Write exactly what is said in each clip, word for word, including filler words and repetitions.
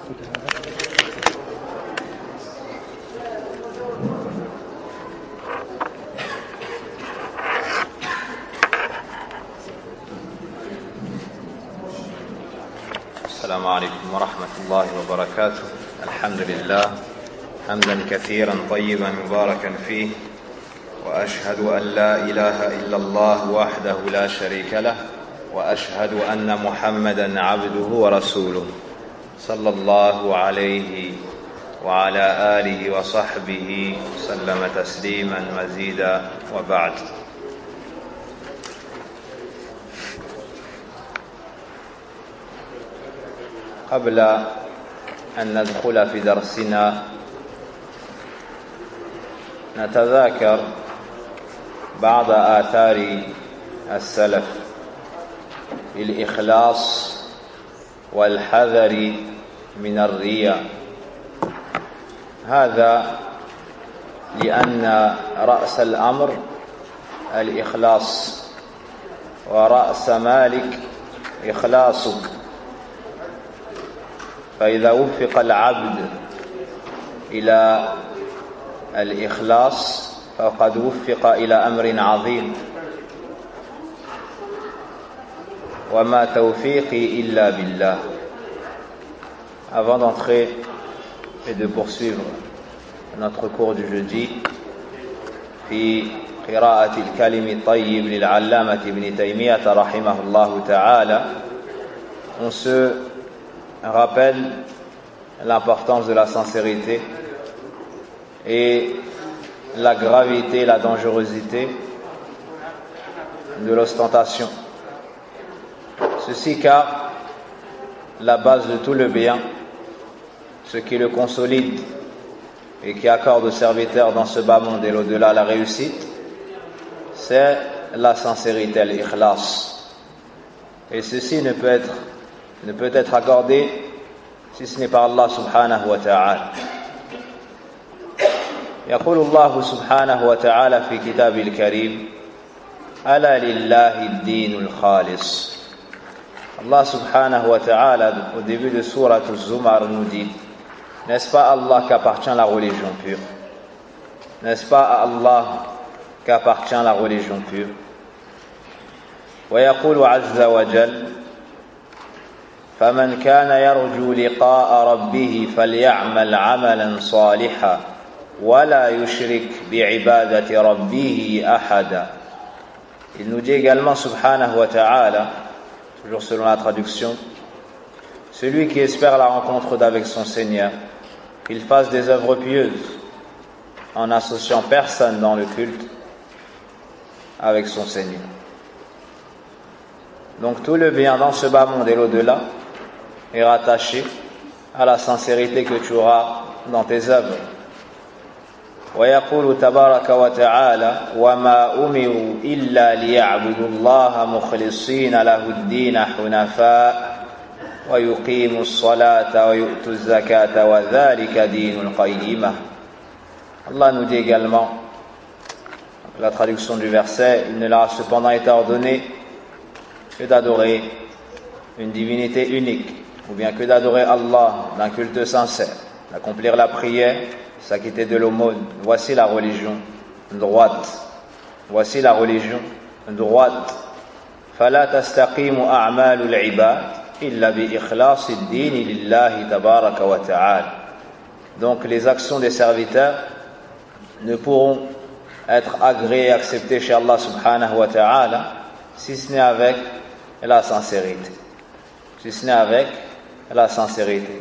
السلام عليكم ورحمة الله وبركاته. الحمد لله حمدا كثيرا طيبا مباركا فيه، وأشهد أن لا إله إلا الله وحده لا شريك له، وأشهد أن محمدا عبده ورسوله صلى الله عليه وعلى آله وصحبه وسلم تسليما مزيدا، وبعد. قبل أن ندخل في درسنا نتذاكر بعض آثار السلف في الإخلاص والحذر من الرياء. هذا لأن رأس الأمر الإخلاص، ورأس مالك إخلاصك، فإذا وفق العبد إلى الإخلاص فقد وفق إلى أمر عظيم، وما توفيقي إلا بالله. Avant d'entrer et de poursuivre notre cours du jeudi, في قراءة الكلم الطيب للعلامة ابن تيمية رحمه الله تعالى, on se rappelle l'importance de la sincérité et la gravité, la dangerosité de l'ostentation. Ceci car la base de tout le bien, ce qui le consolide et qui accorde aux serviteurs dans ce bas monde et l'au-delà la réussite, c'est la sincérité, l'ikhlas. Et ceci ne peut être, ne peut être accordé si ce n'est par Allah subhanahu wa ta'ala. يقول الله سبحانه وتعالى في كتابه الكريم: ألا لله الدين الخالص. Allah subhanahu wa ta'ala, au début de sourate Az-Zumar, nous dit: n'est-ce pas à Allah qu'appartient la religion pure? N'est-ce pas à Allah qu'appartient la religion pure? ويقول عز وجل: فمن كان يرجو لقاء ربه فليعمل عملا صالحا ولا يشرك بعبادة ربه أحدا. Il nous dit également subhanahu wa ta'ala, toujours selon la traduction: celui qui espère la rencontre d'avec son Seigneur, qu'il fasse des œuvres pieuses en n'associant personne dans le culte avec son Seigneur. Donc tout le bien dans ce bas monde et l'au-delà est rattaché à la sincérité que tu auras dans tes œuvres. ويقول تبارك وتعالى: وما أمروا إلا ليعبدوا الله مخلصين له الدين حنفاء ويقيموا الصلاة ويؤتوا الزكاة وذلك دين القيمة. Allah nous dit également, la traduction du verset: il ne leur a cependant été ordonné que d'adorer une divinité unique, ou bien que d'adorer Allah d'un culte sincère, d'accomplir la prière, s'acquitter de l'aumône. Voici la religion droite. Voici la religion droite. فلا تستقيم أعمال العباد إلا بإخلاص الدين لله تبارك وتعالى. Donc les actions des serviteurs ne pourront être agréées et acceptées chez Allah subhanahu wa ta'ala si ce n'est avec la sincérité. Si ce n'est avec la sincérité.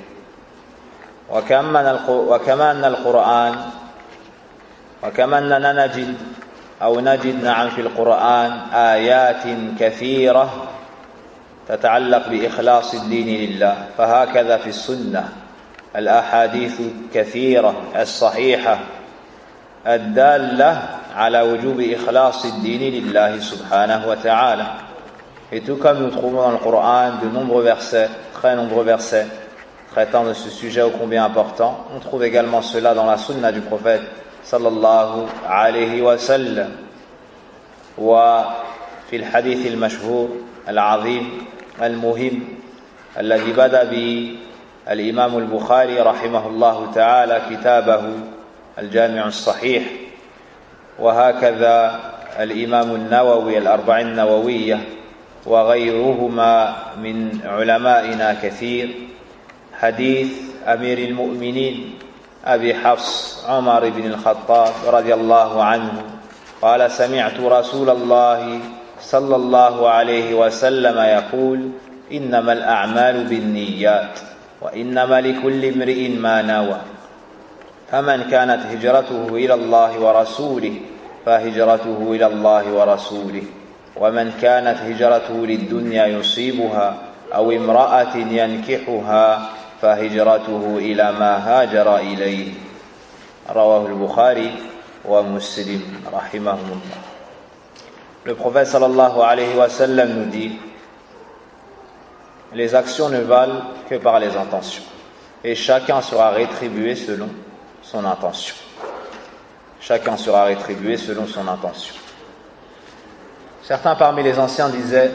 وكما أن القرآن وكما أننا نجد أو نجد نعم في القرآن آيات كثيرة تتعلق بإخلاص الدين لله، فهكذا في السنة الأحاديث كثيرة الصحيحة الدالة على وجوب إخلاص الدين لله سبحانه وتعالى. Et tout comme nous trouvons dans le Coran de nombreux versets, très nombreux versets, traitant de ce sujet ô combien important, on trouve également cela dans la sunna du prophète sallallahu alayhi wa sallam. وفي الحديث المشهور العظيم المهم الذي بدأ به الإمام البخاري رحمه الله تعالى كتابه الجامع الصحيح، وهكذا الإمام النووي الأربعين النووية وغيرهما من علمائنا كثير، حديث أمير المؤمنين أبي حفص عمر بن الخطاب رضي الله عنه قال: سمعت رسول الله صلى الله عليه وسلم يقول: إنما الأعمال بالنيات وإنما لكل امرئ ما نوى، فمن كانت هجرته إلى الله ورسوله فهجرته إلى الله ورسوله، ومن كانت هجرته للدنيا يصيبها أو امرأة ينكحها فهجرته إلى ما هاجر إليه. رواه البخاري ومسلم رحمهم الله. Le prophète sallallahu alayhi wa sallam nous dit: les actions ne valent que par les intentions, et chacun sera rétribué selon son intention. Chacun sera rétribué selon son intention. Certains parmi les anciens disaient: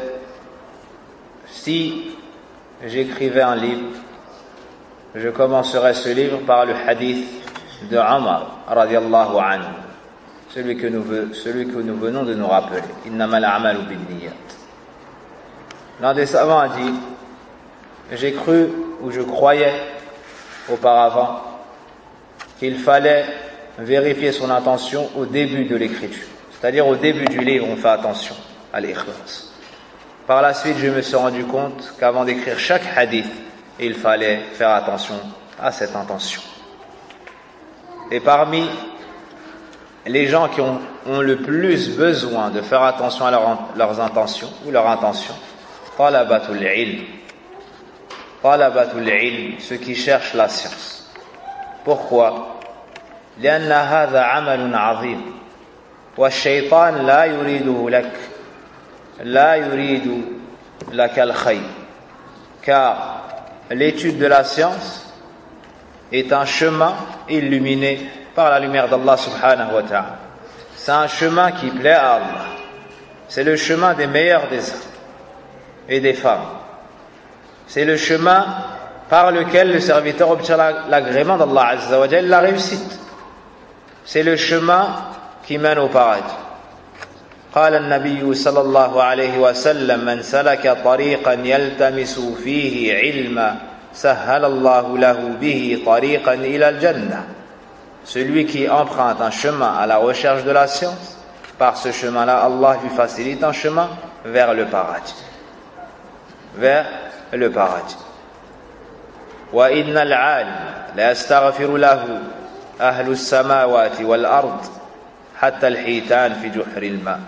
si j'écrivais un livre, je commencerais ce livre par le hadith de Omar radiallahu anhu, celui que nous, celui que nous venons de nous rappeler. Innamal a'malu binniyat. L'un des savants a dit: j'ai cru ou je croyais auparavant qu'il fallait vérifier son intention au début de l'écriture, c'est-à-dire au début du livre on fait attention à l'ikhlas. Par la suite je me suis rendu compte qu'avant d'écrire chaque hadith il fallait faire attention à cette intention. Et parmi les gens qui ont, ont le plus besoin de faire attention à leur, leurs intentions ou leur intention, talabatul ilm, talabatul ilm, ceux qui cherchent la science. Pourquoi? لأن هذا عمل عظيم والشيطان لا يريده لك لا يريد لك الخير, car l'étude de la science est un chemin illuminé par la lumière d'Allah subhanahu wa ta'ala. C'est un chemin qui plaît à Allah. C'est le chemin des meilleurs des hommes et des femmes. C'est le chemin par lequel le serviteur obtient l'agrément d'Allah azza wa jalla, la réussite. C'est le chemin qui mène au paradis. قال النبي صلى الله عليه وسلم: من سلك طريقا يلتمس فيه علما سهل الله له به طريقا إلى الجنة. Celui qui emprunte un chemin à la recherche de la science, par ce chemin-là, Allah lui facilite un chemin vers le paradis. Vers le paradis. وإن العالم لا يستغفر له أهل السماوات والأرض حتى الحيتان في جحر الماء.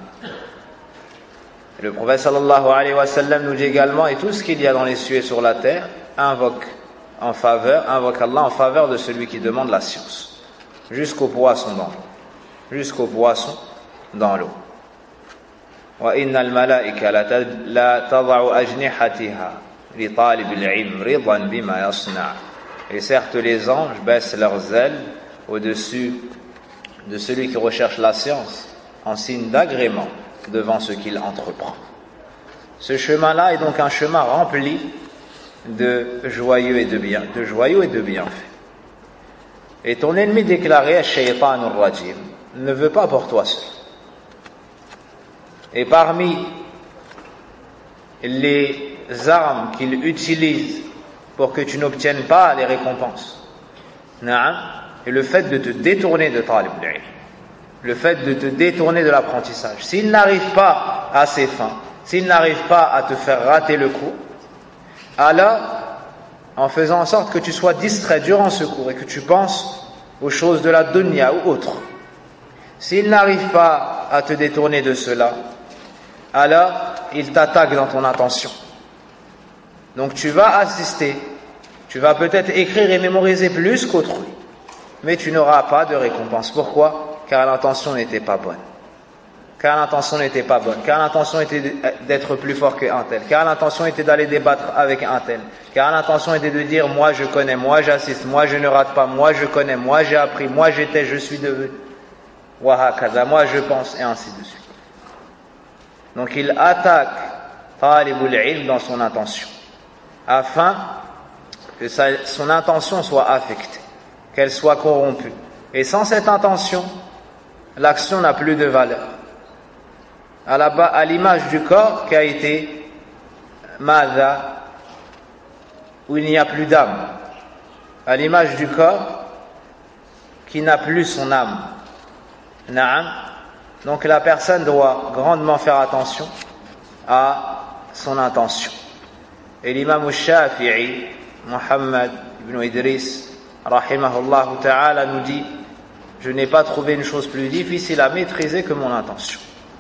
Le prophète sallallahu alayhi wa sallam nous dit également: et tout ce qu'il y a dans les cieux et sur la terre invoque en faveur, invoque Allah en faveur de celui qui demande la science, jusqu'au poisson dans l'eau, jusqu'au poisson dans l'eau. وإن الملائكة لا تضع أجنحتها لطالب العلم رضا بما يصنع. Et certes les anges baissent leurs ailes au-dessus de celui qui recherche la science en signe d'agrément devant ce qu'il entreprend. Ce chemin-là est donc un chemin rempli de joyeux et de bien, de joyeux et de bienfaits. Et ton ennemi déclaré, Shaytan ar-Rajim, ne veut pas pour toi seul. Et parmi les armes qu'il utilise pour que tu n'obtiennes pas les récompenses, na'am, et le fait de te détourner de talib al-ilm, le fait de te détourner de l'apprentissage. S'il n'arrive pas à ses fins, s'il n'arrive pas à te faire rater le cours, alors, en faisant en sorte que tu sois distrait durant ce cours et que tu penses aux choses de la dunya ou autres, s'il n'arrive pas à te détourner de cela, alors il t'attaque dans ton intention. Donc tu vas assister, tu vas peut-être écrire et mémoriser plus qu'autrui, mais tu n'auras pas de récompense. Pourquoi? Car l'intention n'était pas bonne. Car l'intention n'était pas bonne. Car l'intention était d'être plus fort qu'un tel. Car l'intention était d'aller débattre avec un tel. Car l'intention était de dire: moi je connais, moi j'assiste, moi je ne rate pas, moi je connais, moi j'ai appris, moi j'étais, je suis devenu. Wahakaza, moi je pense, et ainsi de suite. Donc il attaque talibul ilm dans son intention, afin que sa, son intention soit affectée, qu'elle soit corrompue. Et sans cette intention, l'action n'a plus de valeur. À, la, à l'image du corps qui a été madha, où il n'y a plus d'âme. À l'image du corps qui n'a plus son âme. Na'am. Donc la personne doit grandement faire attention à son intention. Et l'imam al-Shafi'i, Muhammad ibn Idris, rahimahullah ta'ala, nous dit: je n'ai pas trouvé une chose plus difficile à maîtriser que mon intention.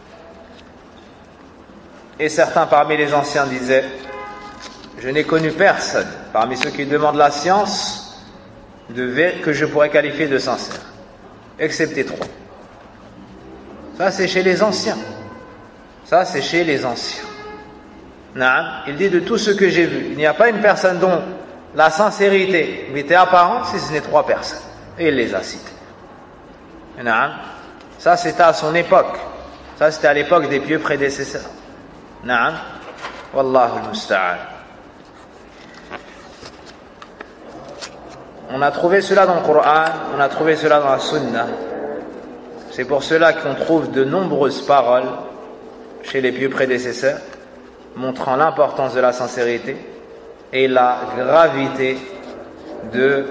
Et certains parmi les anciens disaient: je n'ai connu personne parmi ceux qui demandent la science de que je pourrais qualifier de sincère, excepté trois. Ça c'est chez les anciens. Ça c'est chez les anciens. Naam, il dit: de tout ce que j'ai vu, il n'y a pas une personne dont la sincérité était apparente si ce n'est trois personnes. Et il les a citées. Naam. Ça c'était à son époque. Ça c'était à l'époque des pieux prédécesseurs. Naam. Wallahu al-musta'an. On a trouvé cela dans le Coran, on a trouvé cela dans la Sunna. C'est pour cela qu'on trouve de nombreuses paroles chez les pieux prédécesseurs montrant l'importance de la sincérité et la gravité de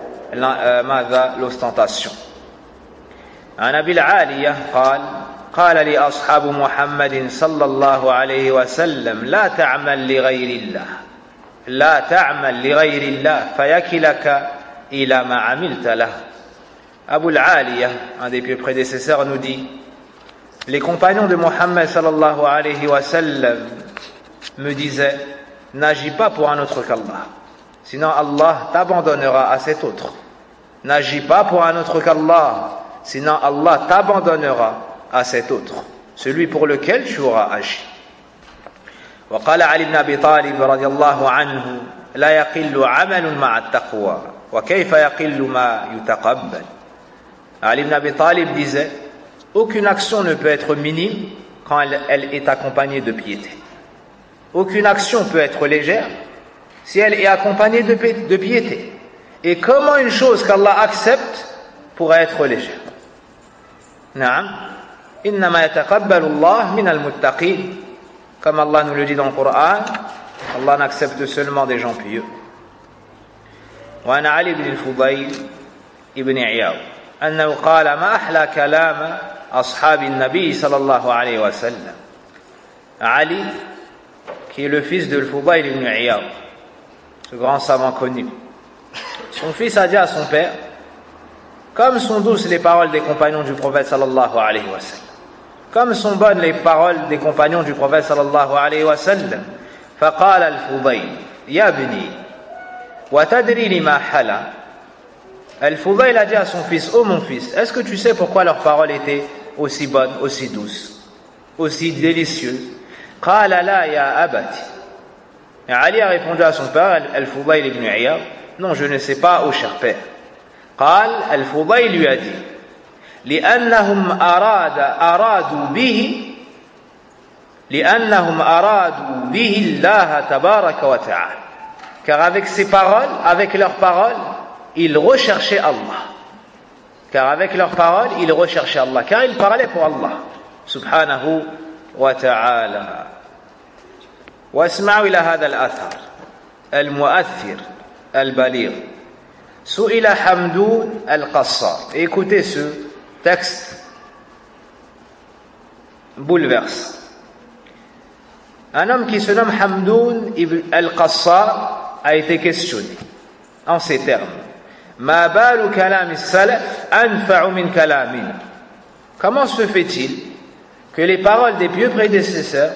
l'ostentation. عن أبي العالية قال: قال لي أصحاب محمد صلى الله عليه وسلم: لا تعمل لغير الله لا تعمل لغير الله فيكلك إلى ما عملت له. Abu al-Aliya, un des pieux prédécesseurs, nous dit: les compagnons de Mohammed sallallahu alayhi wa sallam me disaient: n'agis pas pour un autre qu'Allah, sinon Allah t'abandonnera à cet autre. N'agis pas pour un autre qu'Allah, sinon Allah t'abandonnera à cet autre, celui pour lequel tu auras agi. وقال علي بن أبي طالب رضي الله عنه: لا يقل عمل مع التقوى وكيف يقل ما يتقبل. Ali ibn Abi Talib disait: aucune action ne peut être minime quand elle, elle est accompagnée de piété. Aucune action peut être légère si elle est accompagnée de, de piété. Et comment une chose qu'Allah accepte pourrait être légère? Naam. Innama yataqabbalu Allah min al-muttaqin. Comme Allah nous le dit dans le Coran, Allah n'accepte seulement des gens pieux. Wa ana Ali ibn al-Fudayl ibn Iyad أنه قال: ما أحلى كلام أصحاب النبي صلى الله عليه وسلم. Ali, qui est le fils de Al-Fudayl ibn Iyad, ce grand savant connu, son fils a dit à son père: comme sont douces les paroles des compagnons du prophète sallallahu alayhi wa sallam, comme sont bonnes les paroles des compagnons du prophète sallallahu alayhi wa sallam. فقال الفضيل: يا ابني وتدري لما حلا. Al-Fudayl a dit à son fils: oh mon fils, est-ce que tu sais pourquoi leurs paroles étaient aussi bonnes, aussi douces, aussi délicieuses? Qala la ya abati. Et Ali a répondu à son père, Al-Fudayl ibn Iyad: non, je ne sais pas, ô cher père. Qal, Al-Fudayl lui a dit: لأنهم أراد أرادوا به لأنهم أرادوا به الله تبارك وتعالى. Car avec ces paroles, avec leurs paroles, ils recherchaient Allah. Car avec leurs paroles, ils recherchaient Allah. Car ils parlaient pour Allah. Subhanahu wa ta'ala. واسمعوا إلى هذا الأثر المؤثر البليغ. سئل حمدون القصار. Écoutez ce texte bouleversant. Un homme qui se nomme Hamdoun ibn al-Qassar a été questionné en ces termes: Ma balu kalami salaf anfa'u min kalamina. Comment se fait-il que les paroles des pieux prédécesseurs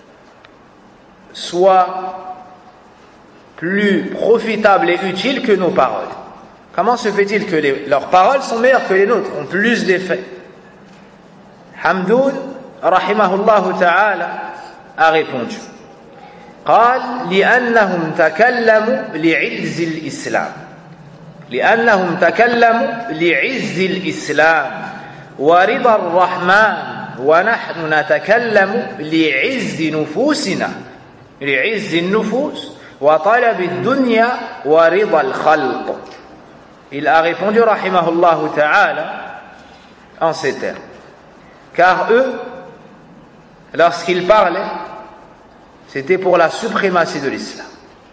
soient plus profitables et utiles que nos paroles? Comment se fait-il que les, leurs paroles sont meilleures que les nôtres, ont plus d'effet? Hamdoun, rahimahullahu ta'ala, a répondu: قال لأنهم تكلموا لعز الإسلام لأنهم تكلموا لعز الإسلام ورضا الرحمن ونحن نتكلم لعز نفوسنا لعز النفوس وطلب الدنيا ورضا الخلق. Il a répondu rahimahullah ta'ala en ces termes. Car eux, lorsqu'ils parlaient, c'était pour la suprématie de l'islam.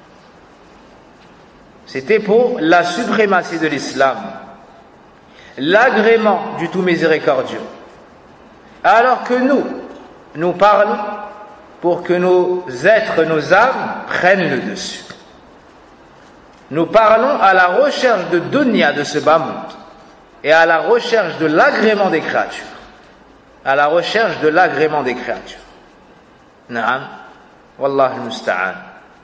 C'était pour la suprématie de l'islam, l'agrément du tout miséricordieux. Alors que nous, nous parlons pour que nos êtres, nos âmes prennent le dessus. Nous parlons à la recherche de dunya, de ce bas monde, et à la recherche de l'agrément des créatures. À la recherche de l'agrément des créatures. Naam, wallah al-musta'an.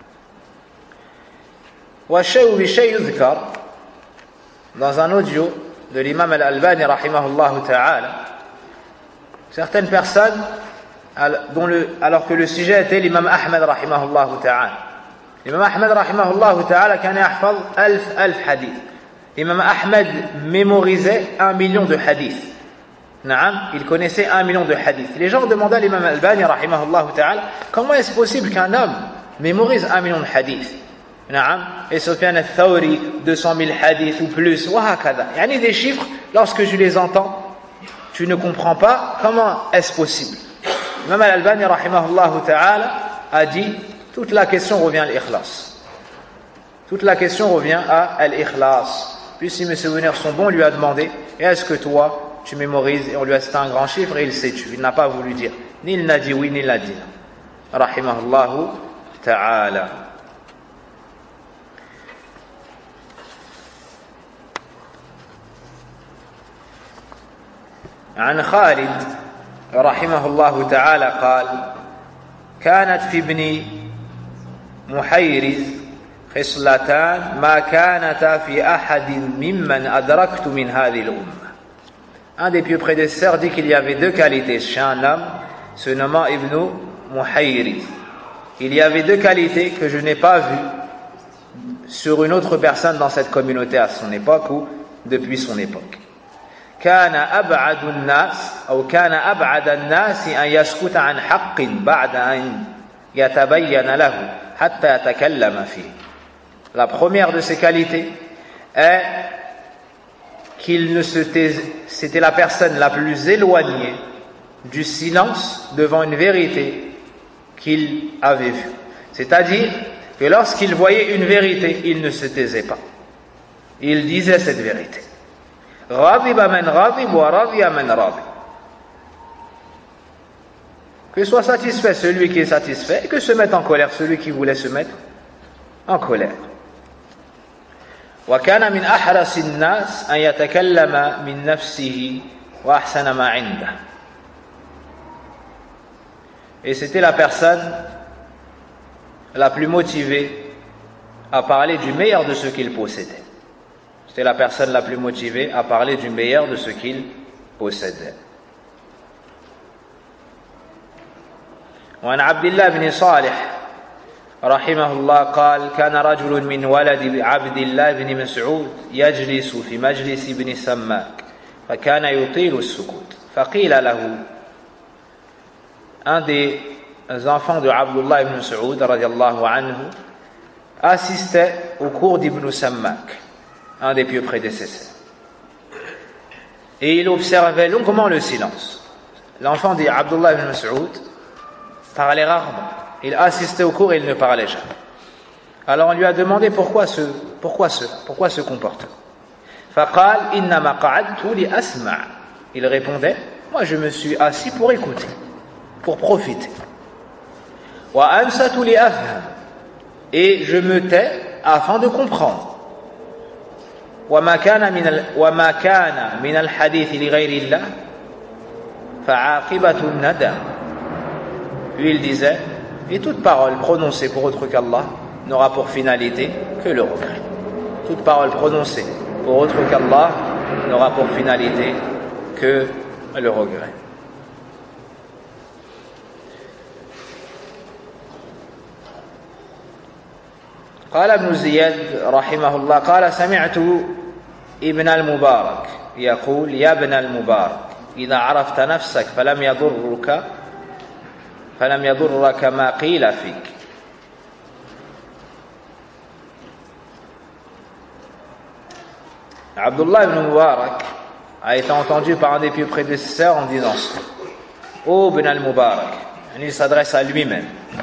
Wa shay'u bi shay' yudhkar, dans un audio de l'imam al-Albani rahimahullah ta'ala, certaines personnes, dont le, alors que le sujet était l'imam Ahmed rahimahullah ta'ala. L'imam Ahmed rahimahullah ta'ala kana yahfaz alf alf hadith. L'imam Ahmed mémorisait un million de hadiths. Naam, il connaissait un million de hadiths. Les gens demandaient à l'imam Albani rahimahullah ta'ala, comment est-ce possible qu'un homme mémorise un million de hadiths? Naam, et Sufyan al-Thawri, deux cent mille hadiths ou plus, wa hakada. Yani des chiffres, lorsque je les entends, tu ne comprends pas comment est-ce possible. L'imam Al-Albani rahimahullah ta'ala a dit, toute la question revient à l'ikhlas. Toute la question revient à l'ikhlas. Puis si mes souvenirs sont bons, on lui a demandé, est-ce que toi, tu mémorises? Et on lui a cité un grand chiffre et il s'est tué. Il n'a pas voulu dire. Ni il n'a dit oui, ni il n'a dit non. Rahimahullah ta'ala. عن خالد رحمه الله تعالى قال كانت في ابن محيرز خصلتان ما كانتا في أحد ممن أدركت من هذه الأمة. Un des pieux prédécesseurs dit qu'il y avait deux qualités chez un homme se nommant Ibn Muhayriz. Il y avait deux qualités que je n'ai pas vues sur une autre personne dans cette communauté à son époque ou depuis son époque. كان أبعد الناس أو كان أبعد الناس أن يسكت عن حق بعد أن يتبين له حتى يتكلم فيه. La première de ses qualités est qu'il ne se taisait, c'était la personne la plus éloignée du silence devant une vérité qu'il avait vue. C'est-à-dire que lorsqu'il voyait une vérité, il ne se taisait pas. Il disait cette vérité. غضب من غضب ورضي من رضي. Que soit satisfait celui qui est satisfait et que se mette en colère celui qui voulait se mettre en colère. وكان من أحرص الناس أن يتكلم من نفسه وأحسن ما عنده. Et c'était la personne la plus motivée à parler du meilleur de ce qu'il possédait. C'était la personne la plus motivée à parler du meilleur de ce qu'il possédait. وعن عبد الله بن صالح رحمه الله قال كان رجل من ولد عبد الله بن مسعود يجلس في مجلس ابن سماك فكان يطيل السكوت فقيل له, un des enfants de Abdullah ibn Mas'ud radiyallahu anhu assistait au cours d'Ibn Sammak, un des pieux prédécesseurs. Et il observait longuement le silence. L'enfant dit Abdullah ibn Mas'ud parlait rarement. Il assistait au cours et il ne parlait jamais. Alors on lui a demandé pourquoi ce, pourquoi cela, pourquoi ce comportement. فقال إنما قعدت لأسمع. Il répondait, moi je me suis assis pour écouter, pour profiter. وأنصت لأفهم. Et je me tais afin de comprendre. وما كان من ال... وما كان من الحديث لغير الله فعاقبة الندم. Puis il disait, et toute parole prononcée pour autre qu'Allah n'aura pour finalité que le regret. Toute parole prononcée pour autre qu'Allah n'aura pour finalité que le regret. قال ابن زياد رحمه الله قال سمعت ابن المبارك يقول يا ابن المبارك إذا عرفت نفسك فلم يضرك فلم يضرك ما قيل فيك Abdullah ibn Mubarak a été entendu par un des pieux prédécesseurs en disant ça. Ô Ibn al-Mubarak, il s'adresse à lui-même.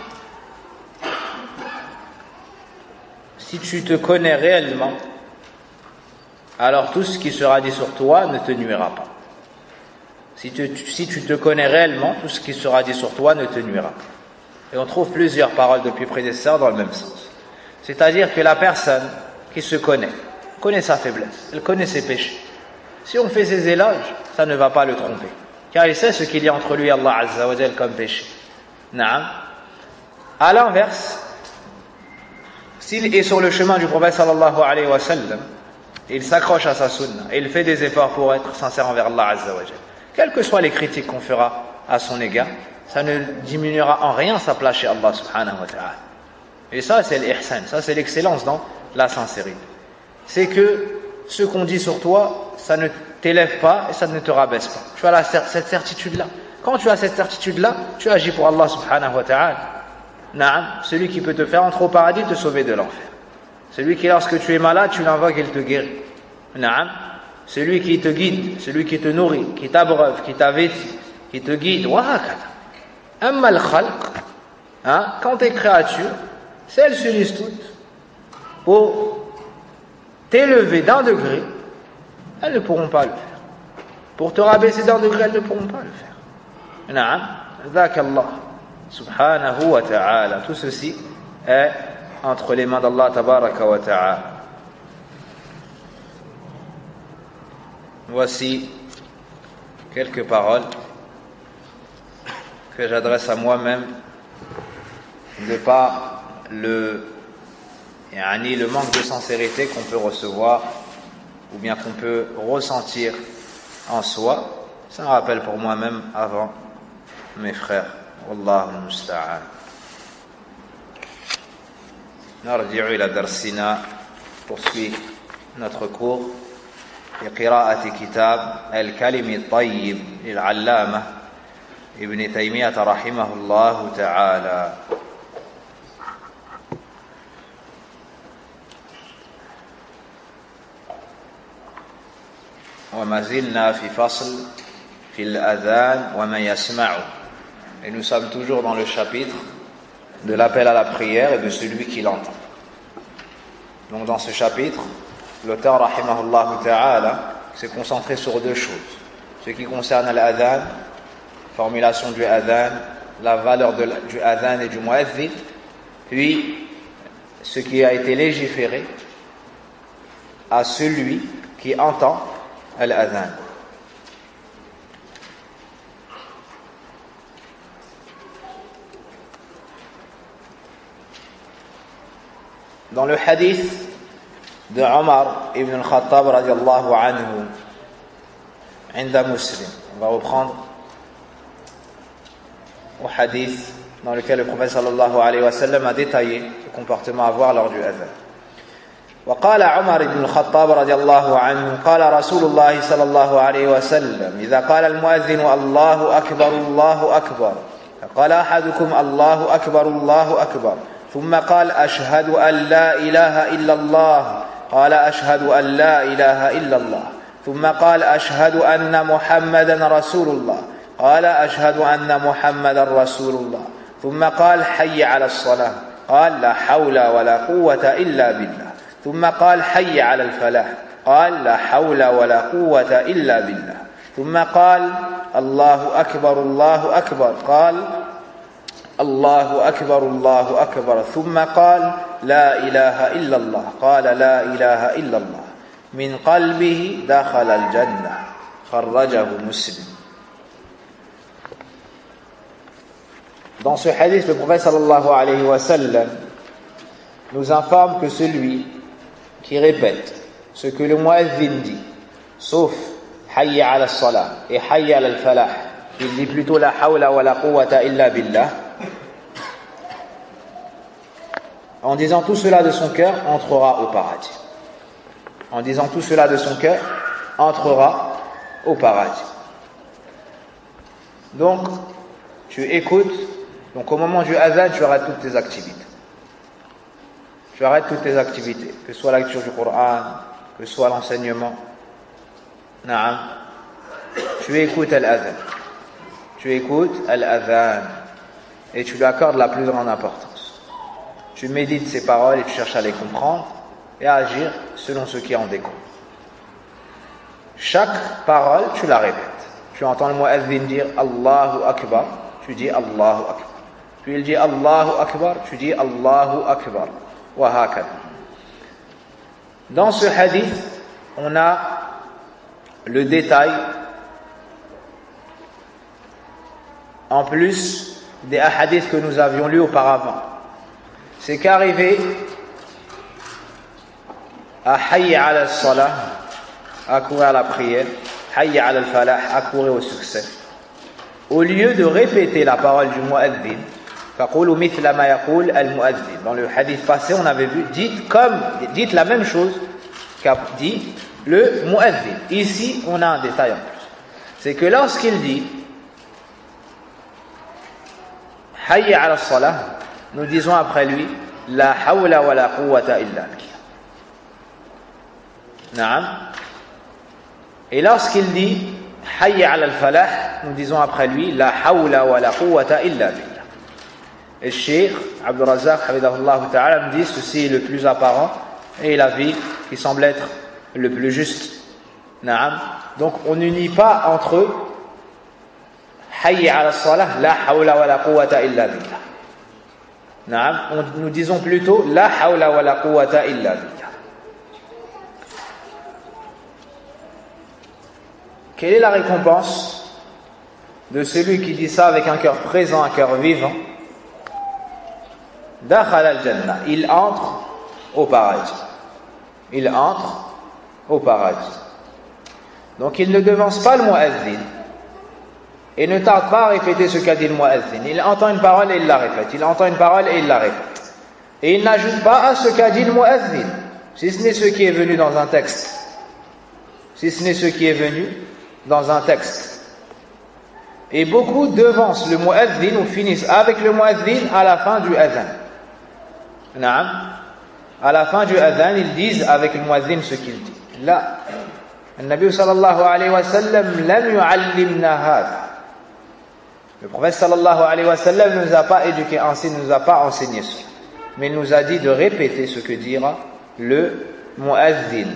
Si tu te connais réellement, alors tout ce qui sera dit sur toi ne te nuira pas. Si tu, si tu te connais réellement, tout ce qui sera dit sur toi ne te nuira pas. Et on trouve plusieurs paroles depuis prédécesseurs dans le même sens. C'est-à-dire que la personne qui se connaît, connaît sa faiblesse, elle connaît ses péchés. Si on fait ses éloges, ça ne va pas le tromper. Car il sait ce qu'il y a entre lui et Allah Azza wa Jal comme péché. Naam. À l'inverse, s'il est sur le chemin du prophète sallallahu alayhi wa sallam, il s'accroche à sa sunna et il fait des efforts pour être sincère envers Allah Azza wa Jal. Quelles que soient les critiques qu'on fera à son égard, ça ne diminuera en rien sa place chez Allah subhanahu wa ta'ala. Et ça, c'est l'ihsan, ça, c'est l'excellence dans la sincérité. C'est que ce qu'on dit sur toi, ça ne t'élève pas et ça ne te rabaisse pas. Tu as la, cette certitude-là. Quand tu as cette certitude-là, tu agis pour Allah subhanahu wa ta'ala. Naam, celui qui peut te faire entrer au paradis, te sauver de l'enfer. Celui qui, lorsque tu es malade, tu l'invoques et il te guérit. Naam, celui qui te guide, celui qui te nourrit, qui t'abreuve, qui t'avêtit, qui te guide. Wa hakada. Amma al-khalq, hein, quand tes créatures, si elles s'unissent toutes pour t'élever d'un degré, elles ne pourront pas le faire. Pour te rabaisser d'un degré, elles ne pourront pas le faire. Naam, dhaka Allah subhanahu wa ta'ala. Tout ceci est entre les mains d'Allah tabaraka wa ta'ala. Voici quelques paroles que j'adresse à moi-même de par le, yani le manque de sincérité qu'on peut recevoir ou bien qu'on peut ressentir en soi. C'est un rappel pour moi-même avant mes frères. Wallahu musta'an. نرجع إلى درسنا, poursuit notre cours بقراءة كتاب الكلم الطيب للعلامة ابن تيمية رحمه الله تعالى. وما زلنا في فصل في الأذان وما يسمعه. Et nous sommes toujours dans le chapitre de l'appel à la prière et de celui qui l'entend. Donc dans ce chapitre, l'auteur rahimahullah ta'ala s'est concentré sur deux choses. Ce qui concerne l'adhan, formulation du adhan, la valeur de, du adhan et du muazzin, puis ce qui a été légiféré à celui qui entend l'adhan. Dans le hadith de Omar ibn al-Khattab radiallahu anhu, inda Muslim, on va reprendre au hadith dans lequel le prophète sallallahu alayhi wa sallam a détaillé le comportement à avoir lors du adhan. وقال عمر بن الخطاب رضي الله عنه قال رسول الله صلى الله عليه وسلم إذا قال المؤذن الله أكبر الله أكبر فقال أحدكم الله أكبر الله أكبر ثم قال أشهد أن لا إله إلا الله قال أشهد أن لا إله إلا الله ثم قال أشهد أن محمدا رسول الله قال أشهد أن محمدا رسول الله ثم قال حي على الصلاة قال لا حول ولا قوة إلا بالله ثم قال حي على الفلاح قال لا حول ولا قوة إلا بالله ثم قال الله أكبر الله أكبر قال الله أكبر الله أكبر ثم قال لا إله إلا الله قال لا إله إلا الله من قلبه دخل الجنة خرجه مسلم. Dans ce hadith, le prophète sallallahu alayhi wa sallam nous informe que celui qui répète ce que le muazzin dit, sauf hayya ala salah et hayya ala al-falah, il dit plutôt la hawla wa la quwwata illa billah, en disant tout cela de son cœur, entrera au paradis. En disant tout cela de son cœur, entrera au paradis. Donc, tu écoutes, donc au moment du azan, tu arrêtes toutes tes activités. Tu arrêtes toutes tes activités, que ce soit la lecture du Coran, que ce soit l'enseignement, na'am, tu écoutes al-adhan. Tu écoutes al-adhan et tu lui accordes la plus grande importance. Tu médites ces paroles et tu cherches à les comprendre et à agir selon ce qui en découle. Chaque parole, tu la répètes. Tu entends le mu'adhin dire Allahu Akbar, tu dis Allahu Akbar. Puis il dit Allahu Akbar, tu dis Allahu Akbar. Wa hakad. Dans ce hadith, on a le détail, en plus des hadiths que nous avions lus auparavant. C'est qu'arrivé à Hayya ala al-salah, à courir à la prière, Hayya ala al-falah, à courir au succès, au lieu de répéter la parole du mu'adhin, faqulu mithla ma yaqul al-mu'adhin. Dans le hadith passé, on avait vu, dites comme, dites la même chose qu'a dit le mu'adhin. Ici, on a un détail en plus. C'est que lorsqu'il dit Hayya ala al-salah, nous disons après lui la hawla wa la quwwata illa billah. Naam. Et lorsqu'il dit Hayya ala al-falah, nous disons après lui la hawla wa la quwwata illa billah. Et le Cheikh Abdul Razzaq hafidahullah ta'ala me dit ceci est le plus apparent et la vie qui semble être le plus juste. Naam. Donc on n'unit pas entre eux Hayya ala salah, la hawla wa la quwwata illa billah. Naam. On, nous disons plutôt la hawla wa la quwwata illa billah. Quelle est la récompense de celui qui dit ça avec un cœur présent, un cœur vivant? Dakhala al-jannah, il entre au paradis. Il entre au paradis. Donc il ne devance pas le mu'adhin et ne tarde pas à répéter ce qu'a dit le mu'adhin. Il entend une parole et il la répète. Il entend une parole et il la répète. Et il n'ajoute pas à ce qu'a dit le mu'adhin, si ce n'est ce qui est venu dans un texte. Si ce n'est ce qui est venu dans un texte. Et beaucoup devancent le mu'adhin ou finissent avec le mu'adhin à la fin du adhan. Naam. À la fin du adhan, ils disent avec le mu'adhin ce qu'il dit. Là, le Nabi sallallahu alayhi wa sallam lam yu'allimna hadha. Le prophète sallallahu alayhi wa sallam ne nous a pas éduqué ainsi, ne nous a pas enseigné cela. Mais il nous a dit de répéter ce que dira le mu'adhin.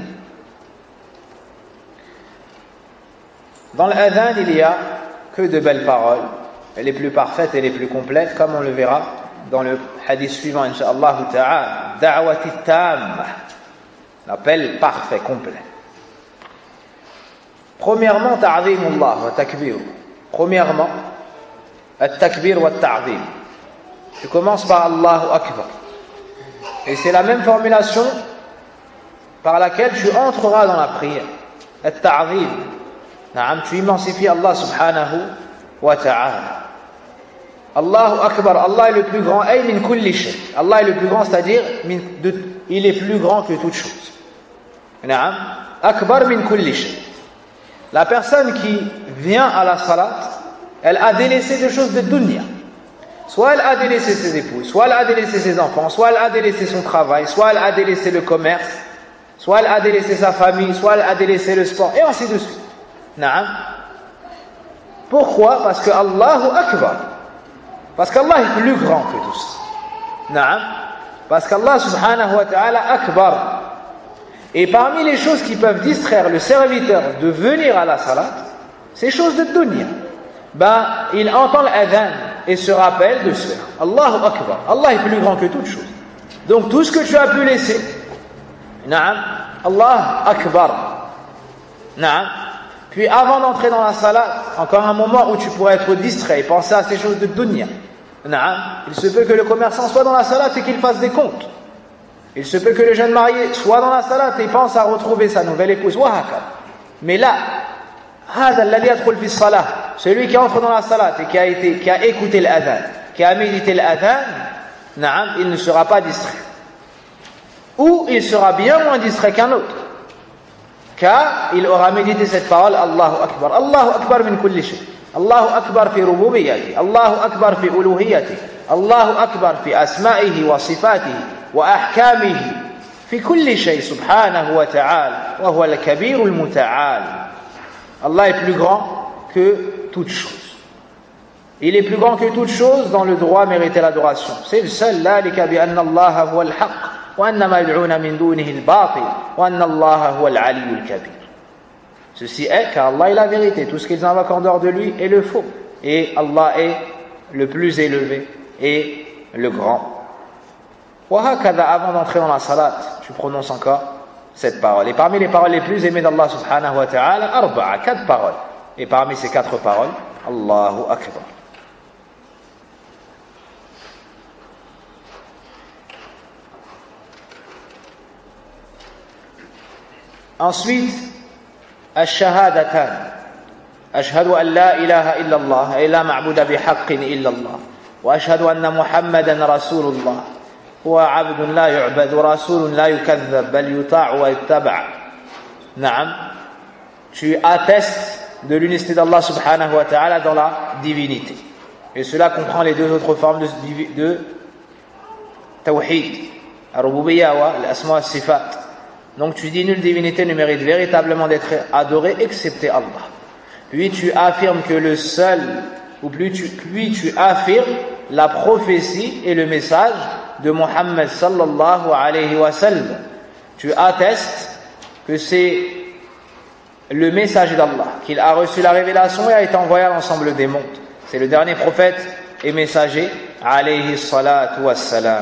Dans l'adhan, il n'y a que de belles paroles, les plus parfaites et les plus complètes, comme on le verra dans le hadith suivant, incha'Allah ta'ala, da'wati tam, l'appel parfait, complet. Premièrement, ta'zimullah wa takbir. Premièrement, at-takbir wa ta'zim. Tu commences par Allahu Akbar. Et c'est la même formulation par laquelle tu entreras dans la prière. At-ta'zim. Naam, tu immensifies Allah subhanahu wa ta'ala. Allahu Akbar, Allah est le plus grand. Ay min kulli shay. Allah est le plus grand, c'est-à-dire il est plus grand que toute chose. Naam, Akbar min kulli shay. La personne qui vient à la salat, elle a délaissé des choses de dunya. Soit elle a délaissé ses épouses, soit elle a délaissé ses enfants, soit elle a délaissé son travail, soit elle a délaissé le commerce, soit elle a délaissé sa famille, soit elle a délaissé le sport, et ainsi de suite. Naam. Pourquoi? Parce que Allahu Akbar. Parce qu'Allah est plus grand que tout ça. Naam. Parce qu'Allah subhanahu wa ta'ala Akbar. Et parmi les choses qui peuvent distraire le serviteur de venir à la salat, ces choses de dunya, ben, il entend l'adhan et se rappelle de cela. Allahu Akbar. Allah est plus grand que toute chose. Donc tout ce que tu as pu laisser, naam, Allah Akbar. Naam. Puis avant d'entrer dans la salat, encore un moment où tu pourrais être distrait et penser à ces choses de dunya. Naam. Il se peut que le commerçant soit dans la salat et qu'il fasse des comptes. Il se peut que le jeune marié soit dans la salat et pense à retrouver sa nouvelle épouse. Mais là, celui qui entre dans la salat et qui a, été, qui a écouté l'adhan, qui a médité l'adhan, il ne sera pas distrait. Ou il sera bien moins distrait qu'un autre. Car il aura médité cette parole, Allahu Akbar. Allahu Akbar min kulli shay. Allahu Akbar fi rububiyyati. Allahu Akbar fi uluhiyyati. Allahu Akbar fi asma'ihi wa sifatihi wa ahkamihi. في كل شيء سبحانه وتعالى وهو الكبير المتعال. Allah est plus grand que toute chose. Il est plus grand que toute chose dans le droit mériter l'adoration. C'est le seul. ذلك بأن الله هو الحق وأن ما يدعون من دونه الباطل وأن الله هو العلي الكبير. Ceci est car Allah est la vérité. Tout ce qu'ils invoquent en dehors de lui est le faux. Et Allah est le plus élevé et le grand. وهكذا, avant d'entrer dans la salat, tu prononces encore cette parole. Et parmi les paroles les plus aimées d'Allah subhanahu wa ta'ala, arba'a, quatre paroles. Et parmi ces quatre paroles, Allahu Akbar. Ensuite, ash-shahadatan. Ashhadu an la ilaha illallah, et la ma'buda bihaqqin illallah. Wa ashhadu anna Muhammadan rasulullah. هو عبد لا يعبد رسول لا يكذب بل يطاع ويتبع. نعم, tu attestes de l'unicité d'Allah subhanahu wa ta'ala dans la divinité. Et cela comprend les deux autres formes de, de tawhid, al-rububiyya wa al-asma wa al-sifat. Donc tu dis nulle divinité ne mérite véritablement d'être adorée excepté Allah. Puis tu affirmes que le seul, ou plus tu, puis tu affirmes la prophétie et le message de Muhammad sallallahu alayhi wa sallam. Tu attestes que c'est le messager d'Allah, qu'il a reçu la révélation et a été envoyé à l'ensemble des mondes. C'est le dernier prophète et messager alayhi salatu wassalam.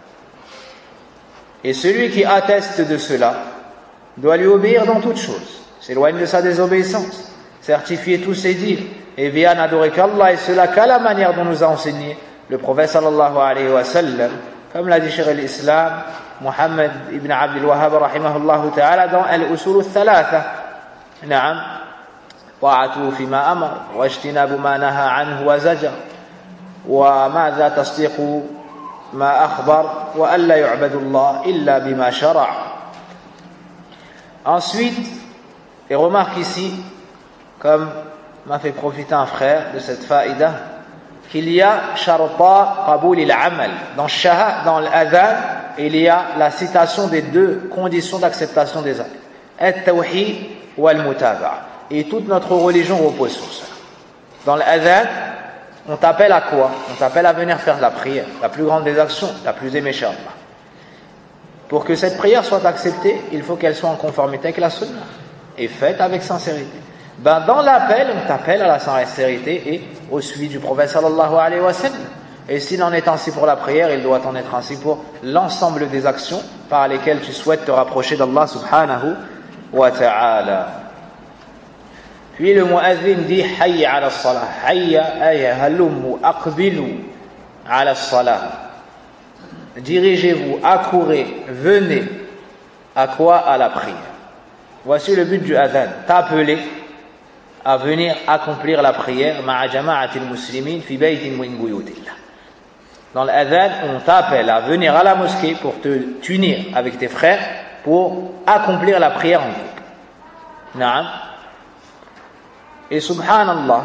Et celui qui atteste de cela doit lui obéir dans toutes choses, s'éloigne de sa désobéissance, certifier tous ses dires et vient n'adorer qu'Allah, et cela qu'à la manière dont nous a enseigné le prophète sallallahu alayhi wa sallam, comme l'a dit Cheikh al-Islam Muhammad ibn Abdul Wahhab rahimahullah ta'ala dans al-usul al-thalatha. Na'am, ta'atuhu fima amar wa ijtinabu ma naha anhu wa zajar wa ma'za tasdiqu ma akhbar wa alla yu'badu Allah illa bima shara'a. Ensuite, et remarque ici, comme m'a fait profiter un frère de cette faïda, qu'il y a sharta qaboul al-amal. Dans shaha, dans l'adhan, il y a la citation des deux conditions d'acceptation des actes, at-tawhid wa al-mutaba'a. Et toute notre religion repose sur ça. Dans l'adhan, on t'appelle à quoi? On t'appelle à venir faire de la prière, la plus grande des actions, la plus aimée chez Allah. Pour que cette prière soit acceptée, il faut qu'elle soit en conformité avec la sunna et faite avec sincérité. Ben, dans l'appel, on t'appelle à la sincérité et au suivi du prophète sallallahu alayhi wa sallam. Et s'il en est ainsi pour la prière, il doit en être ainsi pour l'ensemble des actions par lesquelles tu souhaites te rapprocher d'Allah subhanahu wa ta'ala. Puis le muazzin dit hayya ala salah. Hayya ay halummu aqbilu ala salah. Dirigez-vous, accourez, venez. À quoi? À la prière. Voici le but du adhan, t'appeler à venir accomplir la prière ma'a jama'atil muslimin fi baytin min buyutillah. Dans l'adhan, on t'appelle à venir à la mosquée pour te t'unir avec tes frères pour accomplir la prière en groupe. Na'am. Et subhanallah,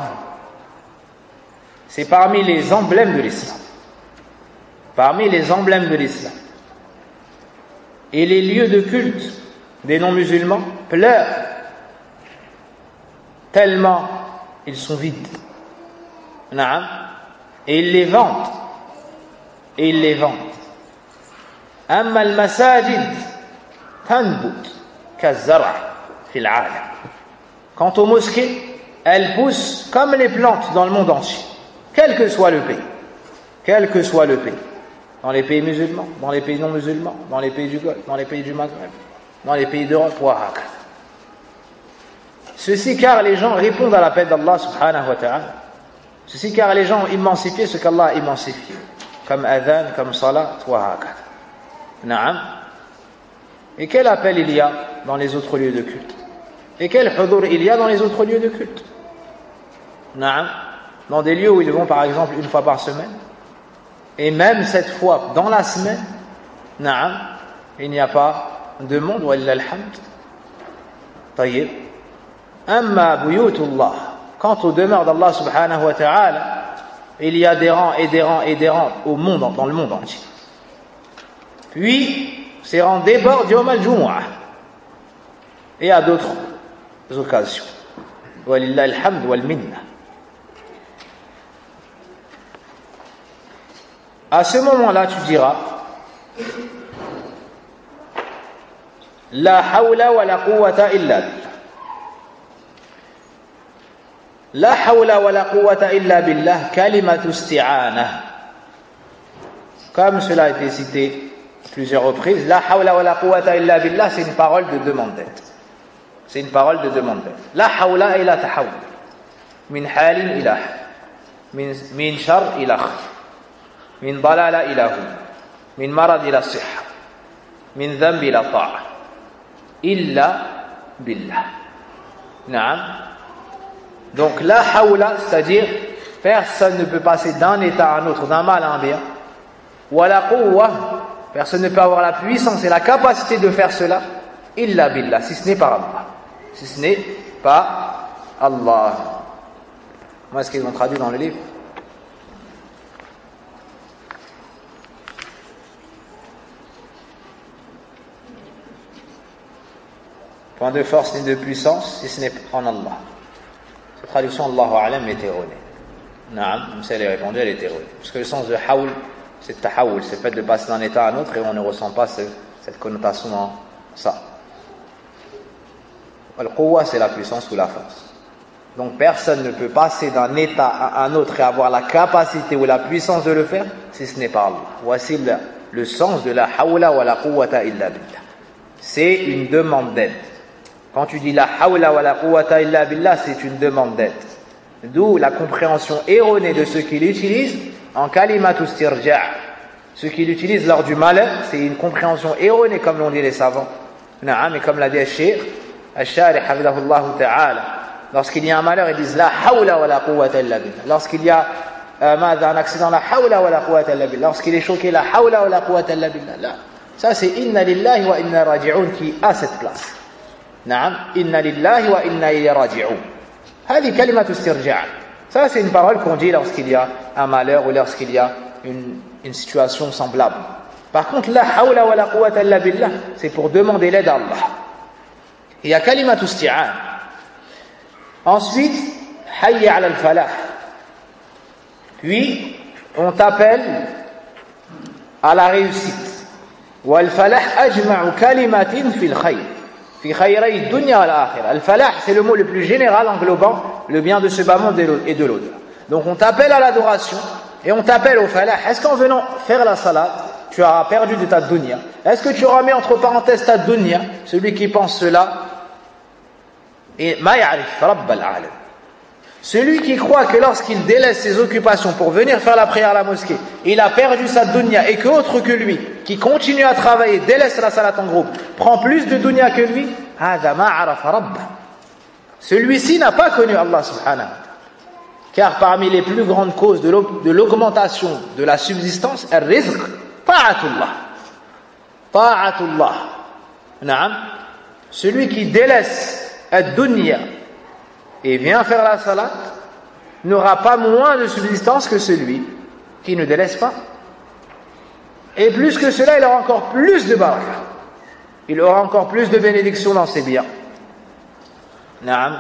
c'est parmi les emblèmes de l'islam. Parmi les emblèmes de l'islam. Et les lieux de culte des non-musulmans pleurent tellement ils sont vides. Naam. Et ils les vendent. Et ils les vendent. Amma al-masajid tanbut kaz-zar' fil 'alam. Quant aux mosquées, elles poussent comme les plantes dans le monde entier, quel que soit le pays. Quel que soit le pays. Dans les pays musulmans, dans les pays non musulmans, dans les pays du Golfe, dans les pays du Maghreb, dans les pays d'Europe, wahaka. Ceci car les gens répondent à l'appel d'Allah subhanahu wa ta'ala. Ceci car les gens ont immensifié ce qu'Allah a immensifié. Comme adhan, comme salat, wahaka. Naam. Et quel appel il y a dans les autres lieux de culte? Et quel hudur il y a dans les autres lieux de culte? Naam. Dans des lieux où ils vont par exemple une fois par semaine. Et même cette fois dans la semaine, naam, il n'y a pas de monde, walillah alhamd. Tayyib. Amma buyutullah, quant aux demeures d'Allah subhanahu wa ta'ala, il y a des rangs et des rangs et des rangs au monde, dans le monde entier. Puis, ses rangs débordent yawm al-jumu'ah et à d'autres occasions. Walillahi alhamd wal minna. À ce moment-là, tu diras la hawla wa la quwwata illa billah. La hawla wa la quwwata illa billah, kalimatu isti'anah. Comme cela a été cité plusieurs reprises, la hawla wa la quwwata illa billah, c'est une parole de demande d'aide. C'est une parole de demande d'aide. La hawla ila tahawul. Min halin ila hal. Min, min shar ila khayr. Min dalala ila hu. Min marad ila sihha. Min dhanb ila ta'a. Illa billah. Naam. Donc la hawla, c'est-à-dire personne ne peut passer d'un état à un autre, d'un mal à un bien. Wa la quwwa, personne ne peut avoir la puissance et la capacité de faire cela illa billah, si ce n'est par Allah. Si ce n'est pas Allah. Moi, est-ce qu'ils ont traduit dans le livre? Point de force ni de puissance si ce n'est en Allah. Cette traduction, Allahu a'lam, est erronée. Naam, comme ça elle est répondue, elle est erronée. Parce que le sens de hawl, c'est tahawul, c'est le fait de passer d'un état à un autre et on ne ressent pas ce, cette connotation en ça. Al-quwwa, c'est la puissance ou la force. Donc personne ne peut passer d'un état à un autre et avoir la capacité ou la puissance de le faire si ce n'est pas Allah. Voici le, le sens de la hawla wa la quwwata illa billah. C'est une demande d'aide. Quand tu dis la hawla wa la quwwata illa billah, c'est une demande d'aide. D'où la compréhension erronée de ceux qui l'utilisent en kalimatu istirja'. Ceux qui l'utilisent lors du malheur, c'est une compréhension erronée comme l'ont dit les savants. Naam, et comme l'a dit al-Shaykh, al-Sharih hafidhahullah ta'ala. Lorsqu'il y a un malheur, ils disent la hawla wa la quwwata illa billah. Lorsqu'il y a euh, un accident, la hawla wa la quwwata illa billah. Lorsqu'il est choqué, la hawla wa la quwwata illa billah. Là, ça c'est inna lillahi wa inna raji'un qui a cette place. Naam, inna lillahi wa inna ilayhi raji'un. Hadi kalimatu istirja'. Ça c'est une parole qu'on dit lorsqu'il y a un malheur ou lorsqu'il y a une, une situation semblable. Par contre, la hawla wa la quwwata illa billah, c'est pour demander l'aide à Allah. Il y a kalimatu isti'an. Ensuite, hayya ala al-falah. Puis, on t'appelle à la réussite. Wa al-falah ajma'u kalimatin fil khayr. Fi khayray dunya wal akhirah. Al-falah, c'est le mot le plus général englobant le bien de ce bas monde et de l'au-delà. Donc on t'appelle à l'adoration et on t'appelle au falah. Est-ce qu'en venant faire la salat, tu auras perdu de ta dunya? Est-ce que tu auras mis entre parenthèses ta dunya? Celui qui pense cela, et ma ya'rif rabb al-alam. Celui qui croit que lorsqu'il délaisse ses occupations pour venir faire la prière à la mosquée, il a perdu sa dunya et qu'autre que lui, qui continue à travailler, délaisse la salat en groupe, prend plus de dunya que lui, hada ma arafa rabb. Celui-ci n'a pas connu Allah subhanahu wa ta'ala. Car parmi les plus grandes causes de l'augmentation de la subsistance, al-rizq, ta'atullah. Ta'atullah. Naam. Celui qui délaisse ad-dunya et vient faire la salat n'aura pas moins de subsistance que celui qui ne délaisse pas. Et plus que cela, il aura encore plus de baraka. Il aura encore plus de bénédictions dans ses biens. Naam.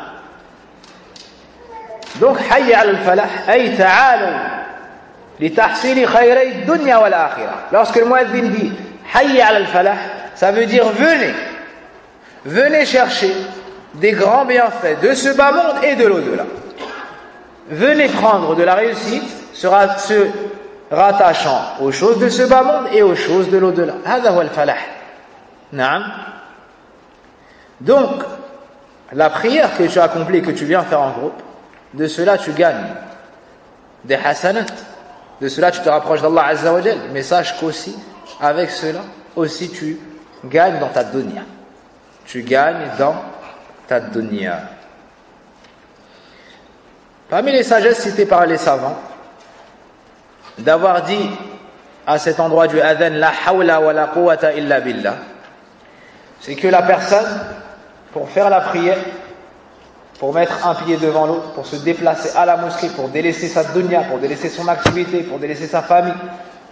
Donc, hayya ala al-falah, ay ta'alu li tahsili khayray ad-dunya wal akhirah. Lorsque le muaddin dit hayya ala al-falah, ça veut dire venez. Venez chercher des grands bienfaits de ce bas monde et de l'au-delà. Venez prendre de la réussite se rattachant aux choses de ce bas monde et aux choses de l'au-delà. Hada huwa al-falah. Naam. Donc, la prière que tu accomplis et que tu viens faire en groupe, de cela tu gagnes des hasanat, de cela tu te rapproches d'Allah Azza wa Jal. Mais sache qu'aussi, avec cela, aussi tu gagnes dans ta dunya. Tu gagnes dans ta dunya. Parmi les sagesses citées par les savants, d'avoir dit à cet endroit du adhan la hawla wa la quwwata illa billah, c'est que la personne, pour faire la prière, pour mettre un pied devant l'autre, pour se déplacer à la mosquée, pour délaisser sa dunya, pour délaisser son activité, pour délaisser sa famille,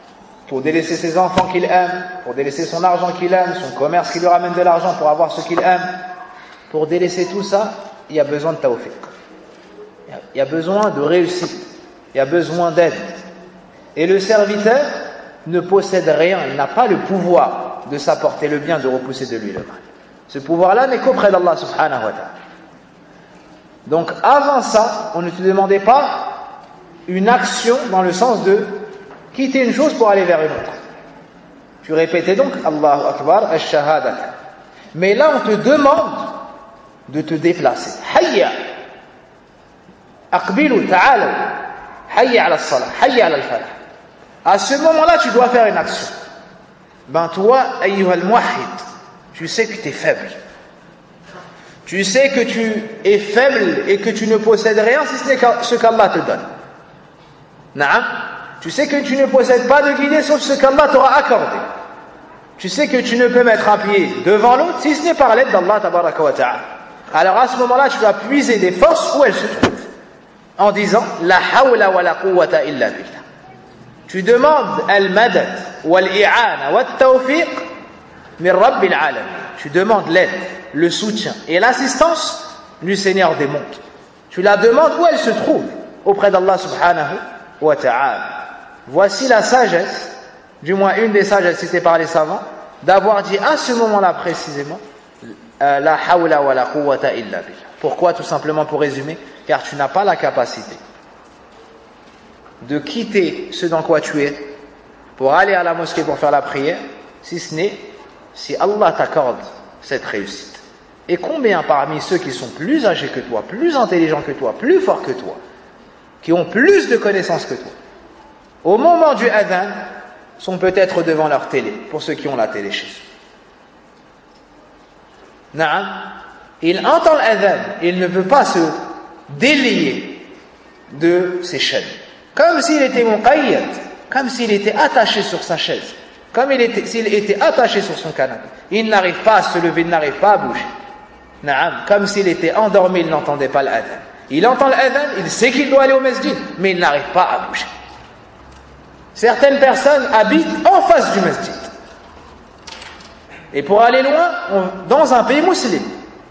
pour délaisser ses enfants qu'il aime, pour délaisser son argent qu'il aime, son commerce qui lui ramène de l'argent pour avoir ce qu'il aime, pour délaisser tout ça, il y a besoin de tawfiq. Il y a besoin de réussite, il y a besoin d'aide. Et le serviteur ne possède rien, il n'a pas le pouvoir de s'apporter le bien, de repousser de lui le mal. Ce pouvoir-là n'est qu'auprès d'Allah subhanahu wa ta'ala. Donc avant ça, on ne te demandait pas une action dans le sens de quitter une chose pour aller vers une autre. Tu répétais donc Allahu Akbar, Ash-Shahadat. Mais là, on te demande de te déplacer. Hayya. Aqbilu, ta'ala. Hayya ala as-salah, hayya ala al-falah. À ce moment-là, tu dois faire une action. Ben toi, ayyuha al-muwahhid, tu sais que tu es faible. Tu sais que tu es faible et que tu ne possèdes rien si ce n'est ce qu'Allah te donne. Naam. Tu sais que tu ne possèdes pas de guidée sauf ce qu'Allah t'aura accordé. Tu sais que tu ne peux mettre un pied devant l'autre si ce n'est par l'aide d'Allah tabaraka wa ta'ala. Alors à ce moment-là, tu vas puiser des forces où elles se trouvent. En disant la hawla wa la quwwata illa billah. Tu demandes al-madad wal-i'ana wat-tawfiq min rabbil alamin. Tu demandes l'aide, le soutien et l'assistance du Seigneur des mondes. Tu la demandes où elle se trouve, auprès d'Allah subhanahu wa ta'ala. Voici la sagesse, du moins une des sagesses citées par les savants, d'avoir dit à ce moment-là précisément la hawla wa la quwwata illa billah. Pourquoi? Tout simplement pour résumer, car tu n'as pas la capacité de quitter ce dans quoi tu es pour aller à la mosquée pour faire la prière, si ce n'est si Allah t'accorde cette réussite. Et combien parmi ceux qui sont plus âgés que toi, plus intelligents que toi, plus forts que toi, qui ont plus de connaissances que toi, au moment du adhan, sont peut-être devant leur télé, pour ceux qui ont la télé chez eux. Naam. Il entend l'adhan, il ne peut pas se délier de ses chaînes. Comme s'il était muqayyad, comme s'il était attaché sur sa chaise, comme il était, s'il était attaché sur son canapé. Il n'arrive pas à se lever, il n'arrive pas à bouger. Naam. Comme s'il était endormi, il n'entendait pas l'adhan. Il entend l'adhan, il sait qu'il doit aller au masjid, mais il n'arrive pas à bouger. Certaines personnes habitent en face du masjid. Et pour aller loin, on, dans un pays musulman,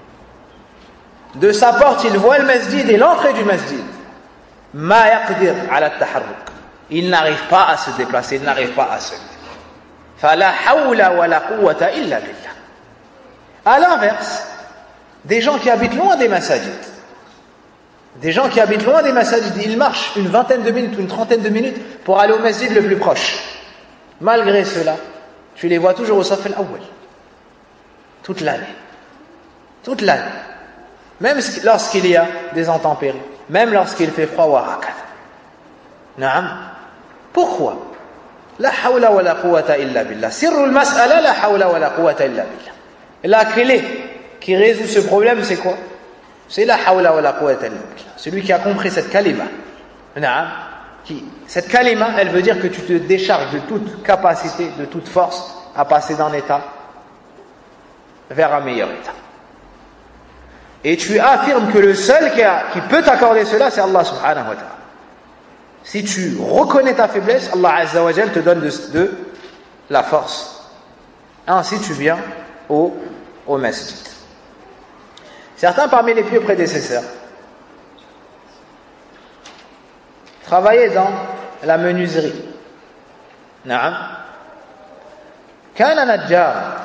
de sa porte, il voit le masjid et l'entrée du masjid. Ma yaqdir ala taharruk. Il n'arrive pas à se déplacer, il n'arrive pas à se lever. Fala hawla wa la quwwata illa billah. À l'inverse, des gens qui habitent loin des masajid, des gens qui habitent loin des masajid, ils marchent une vingtaine de minutes ou une trentaine de minutes pour aller au masjid le plus proche. Malgré cela, tu les vois toujours au saf al-awwal. Toute l'année. Toute l'année. Même lorsqu'il y a des intempéries, même lorsqu'il fait froid ou harakat. Naam. Pourquoi? La hawla wa la quwwata illa billah. Sirrul mas'ala, la hawla wa la quwwata illa billah. La clé qui résout ce problème, c'est quoi? C'est la hawla wa la quwwata illa billah. Celui qui a compris cette kalima. Naam. Qui, cette kalima, elle veut dire que tu te décharges de toute capacité, de toute force à passer d'un état vers un meilleur état. Et tu affirmes que le seul qui, a, qui peut t'accorder cela, c'est Allah subhanahu wa ta'ala. Si tu reconnais ta faiblesse, Allah azza wa jal te donne de, de la force. Ainsi tu viens au, au masjid. Certains parmi les pieux prédécesseurs travaillaient dans la menuiserie. Naam. Kana najjar.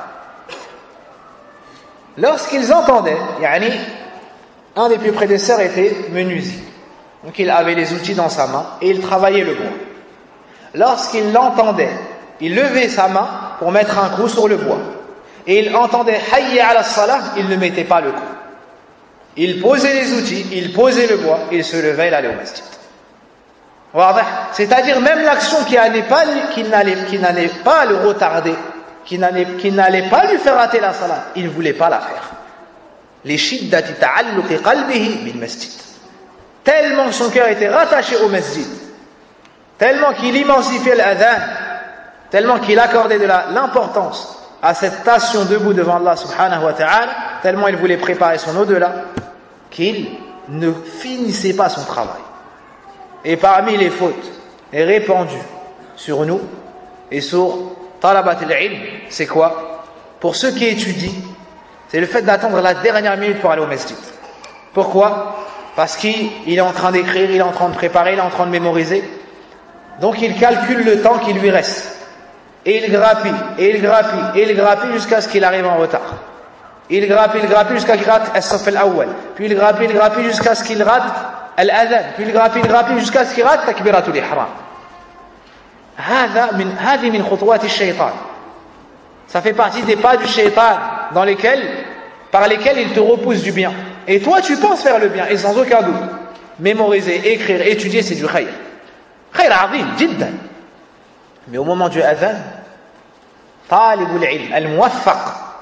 Lorsqu'ils entendaient, yani, un des plus prédécesseurs était menuisier. Donc il avait les outils dans sa main et il travaillait le bois. Lorsqu'il l'entendait, il levait sa main pour mettre un coup sur le bois. Et il entendait hayya ala salah, il ne mettait pas le coup. Il posait les outils, il posait le bois, il se levait, il allait au masjid. C'est-à-dire même l'action qui n'allait pas, qui n'allait, qui n'allait pas le retarder, qui n'allait, qui n'allait pas lui faire rater la salat, il ne voulait pas la faire. Les shiddati ta'alluqi qalbihi bil masjid. Tellement son cœur était rattaché au masjid, tellement qu'il immensifiait l'adhan, tellement qu'il accordait de la, l'importance à cette station debout devant Allah subhanahu wa ta'ala, tellement il voulait préparer son au-delà, qu'il ne finissait pas son travail. Et parmi les fautes répandues sur nous, Et sur talabat al-ilm, c'est quoi? Pour ceux qui étudient, c'est le fait d'attendre la dernière minute pour aller au masjid. Pourquoi? Parce qu'il est en train d'écrire, il est en train de préparer, il est en train de mémoriser. Donc il calcule le temps qui lui reste. Et il grappille, et il grappille, et il grappille jusqu'à ce qu'il arrive en retard. Il grappille, il grappille jusqu'à ce qu'il rate as-saf al-awwal. Puis il grappille, il grappille jusqu'à ce qu'il rate al-adhan. Puis il grappille, il grappille jusqu'à ce qu'il rate takbiratul ihram. هذا من هذه من خطوات الشيطان. Ça fait partie des pas du shaitan dans lesquels, par lesquels il te repousse du bien. Et toi, tu penses faire le bien, et sans aucun doute. Mémoriser, écrire, étudier, c'est du khayr. Khayr azim, jiddan. Mais au moment du adhan, talibul ilm, al-muwaffaq,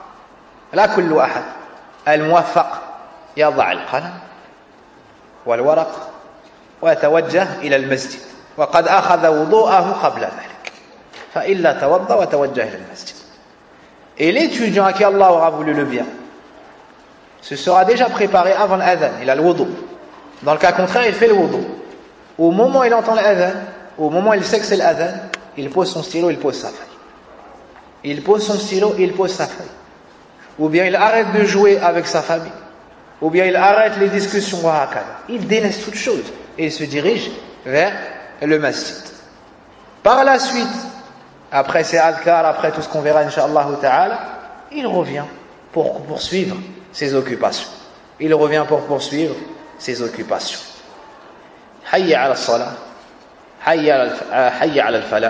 la kullu ahad, al-muwaffaq, yadha al-qalam, wal-waraq, wa yatawajjah ila al-masjid. وقد أخذ وضوءه قبل ذلك فإلا توضأ وتوجه إلى المسجد. Et l'étudiant à qui Allah aura voulu le bien se sera déjà préparé avant l'adhan, il a le wudu. Dans le cas contraire, il fait le wudu. Au moment où il entend l'adhan, au moment où il sait que c'est l'adhan, il pose son stylo, il pose sa feuille. Il pose son stylo, il pose sa feuille. Ou bien il arrête de jouer avec sa famille. Ou bien il arrête les discussions. Il délaisse toute chose et il se dirige vers le masjid. Par la suite, après ses adhkar, après tout ce qu'on verra incha'Allah ta'ala, il revient pour poursuivre ses occupations. Il revient pour poursuivre ses occupations. Hayya ala salah, hayya ala al-falah.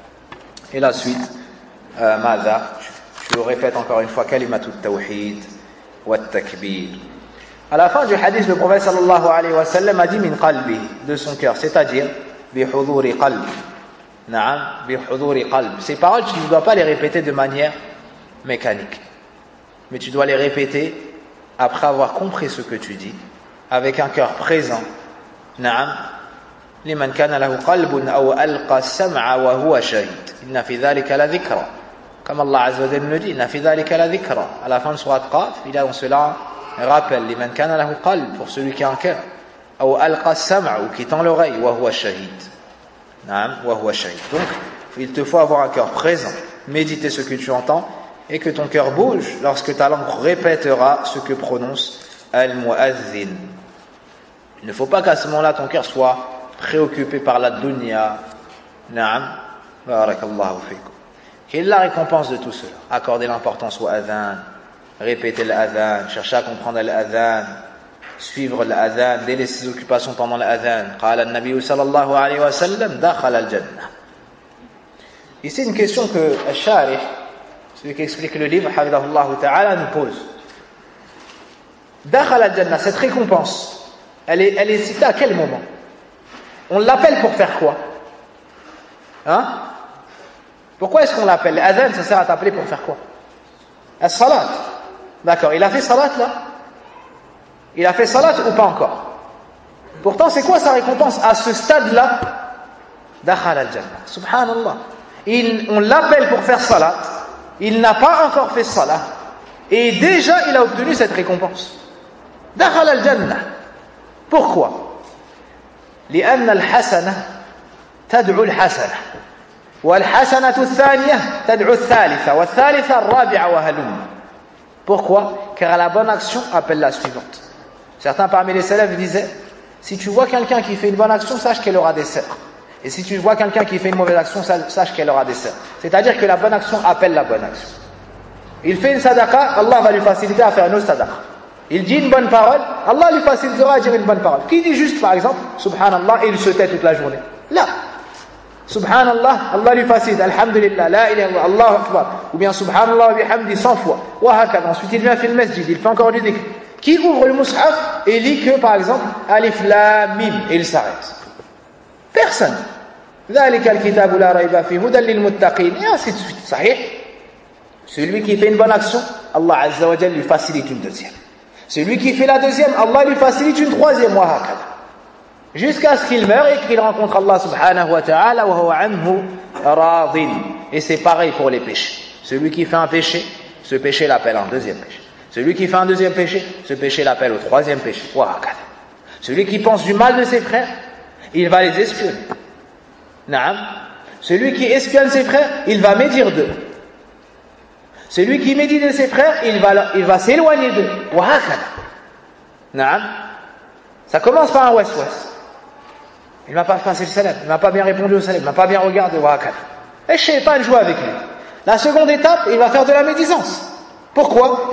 Et la suite, euh, madha, je le répète encore une fois, kalimatut tawhid wa takbir. À la fin du hadith, le prophète sallallahu alayhi wa sallam a dit min qalbi, de son cœur, c'est-à-dire bihuduri qalbi. Naam, bihuduri qalbi. Ces paroles, tu ne dois pas les répéter de manière mécanique, mais tu dois les répéter après avoir compris ce que tu dis, avec un cœur présent. Naam, liman kana lahu qalbun aw alqa as-sam'a wa huwa shahid. Inna fi dhalika la dhikra. Comme Allah azza wa jalla nous dit, inna fi dhalika la dhikra. À la fin de surat Qaf, il y a dans cela rappel, liman kana lahu qalb, pour celui qui a un cœur, ou alqa sam'a, ou qui tend l'oreille, wa huwa shahid. Naam, wa huwa shahid. Donc, il te faut avoir un cœur présent, méditer ce que tu entends, et que ton cœur bouge lorsque ta langue répétera ce que prononce al-mu'adhin. Il ne faut pas qu'à ce moment-là ton cœur soit préoccupé par la dunya. Naam, barakallahu fikum. Quelle est la récompense de tout cela? Accorder l'importance au adhan, répéter l'adhan, chercher à comprendre l'adhan, suivre l'adhan, délaisser ses occupations pendant l'adhan. Qala an-nabi sallallahu alayhi wa sallam, dakhala al-jannah. Ici, une question que al-sharih, celui qui explique le livre, hafidhahullah ta'ala, nous pose. Dakhala al-jannah, cette récompense, elle est, elle est citée à quel moment? On l'appelle pour faire quoi? Hein? Pourquoi est-ce qu'on l'appelle? L'adhan, ça sert à t'appeler pour faire quoi? As-salat. D'accord, il a fait salat là? Il a fait salat ou pas encore? Pourtant, c'est quoi sa récompense à ce stade-là? Dakhala al-jannah. Subhanallah. Il, on l'appelle pour faire salat, il n'a pas encore fait salat, et déjà il a obtenu cette récompense. Dakhala al-jannah. Pourquoi? لأن الحسنة تدعو الحسنة والحسنة الثانية تدعو الثالثة والثالثة الرابعة وهلم. Pourquoi? Car la bonne action appelle la suivante. Certains parmi les salafs disaient, si tu vois quelqu'un qui fait une bonne action, sache qu'elle aura des serres. Et si tu vois quelqu'un qui fait une mauvaise action, sache qu'elle aura des serres. C'est-à-dire que la bonne action appelle la bonne action. Il fait une sadaqa, Allah va lui faciliter à faire une autre sadaqa. Il dit une bonne parole, Allah lui facilitera à dire une bonne parole. Qui dit juste, par exemple, Subhanallah, et il se tait toute la journée? Là. Subhanallah, Allah lui facilite, Alhamdulillah, la ilaha illallah, Allahu Akbar. Ou bien Subhanallah wa bihamdi cent fois. Wa hakad. Ensuite, il vient faire le masjid, il fait encore du dhikr. Qui ouvre le mushaf et lit que, par exemple, Alif Lam Mim, et il s'arrête? Personne. ذلك الكتاب لا ريب فيه هدى للمتقين. Et ainsi de suite. Sahih. Celui qui fait une bonne action, Allah Azza wa Jalla lui facilite une deuxième. Celui qui fait la deuxième, Allah lui facilite une troisième. Wa hakad. Jusqu'à ce qu'il meure et qu'il rencontre Allah subhanahu wa ta'ala wa huwa anhu radin. Et c'est pareil pour les péchés. Celui qui fait un péché, ce péché l'appelle un deuxième péché. Celui qui fait un deuxième péché, ce péché l'appelle au troisième péché. Wa hakad. Celui qui pense du mal de ses frères, il va les espionner. Naam. Celui qui espionne ses frères, il va médire d'eux. Celui qui médit de ses frères, il va, il va s'éloigner d'eux. Ça commence par un west-west. Il ne m'a pas passé le salam, il ne m'a pas bien répondu au salam, il ne m'a pas bien regardé. Et Shaitan joue avec lui. La seconde étape, il va faire de la médisance. Pourquoi?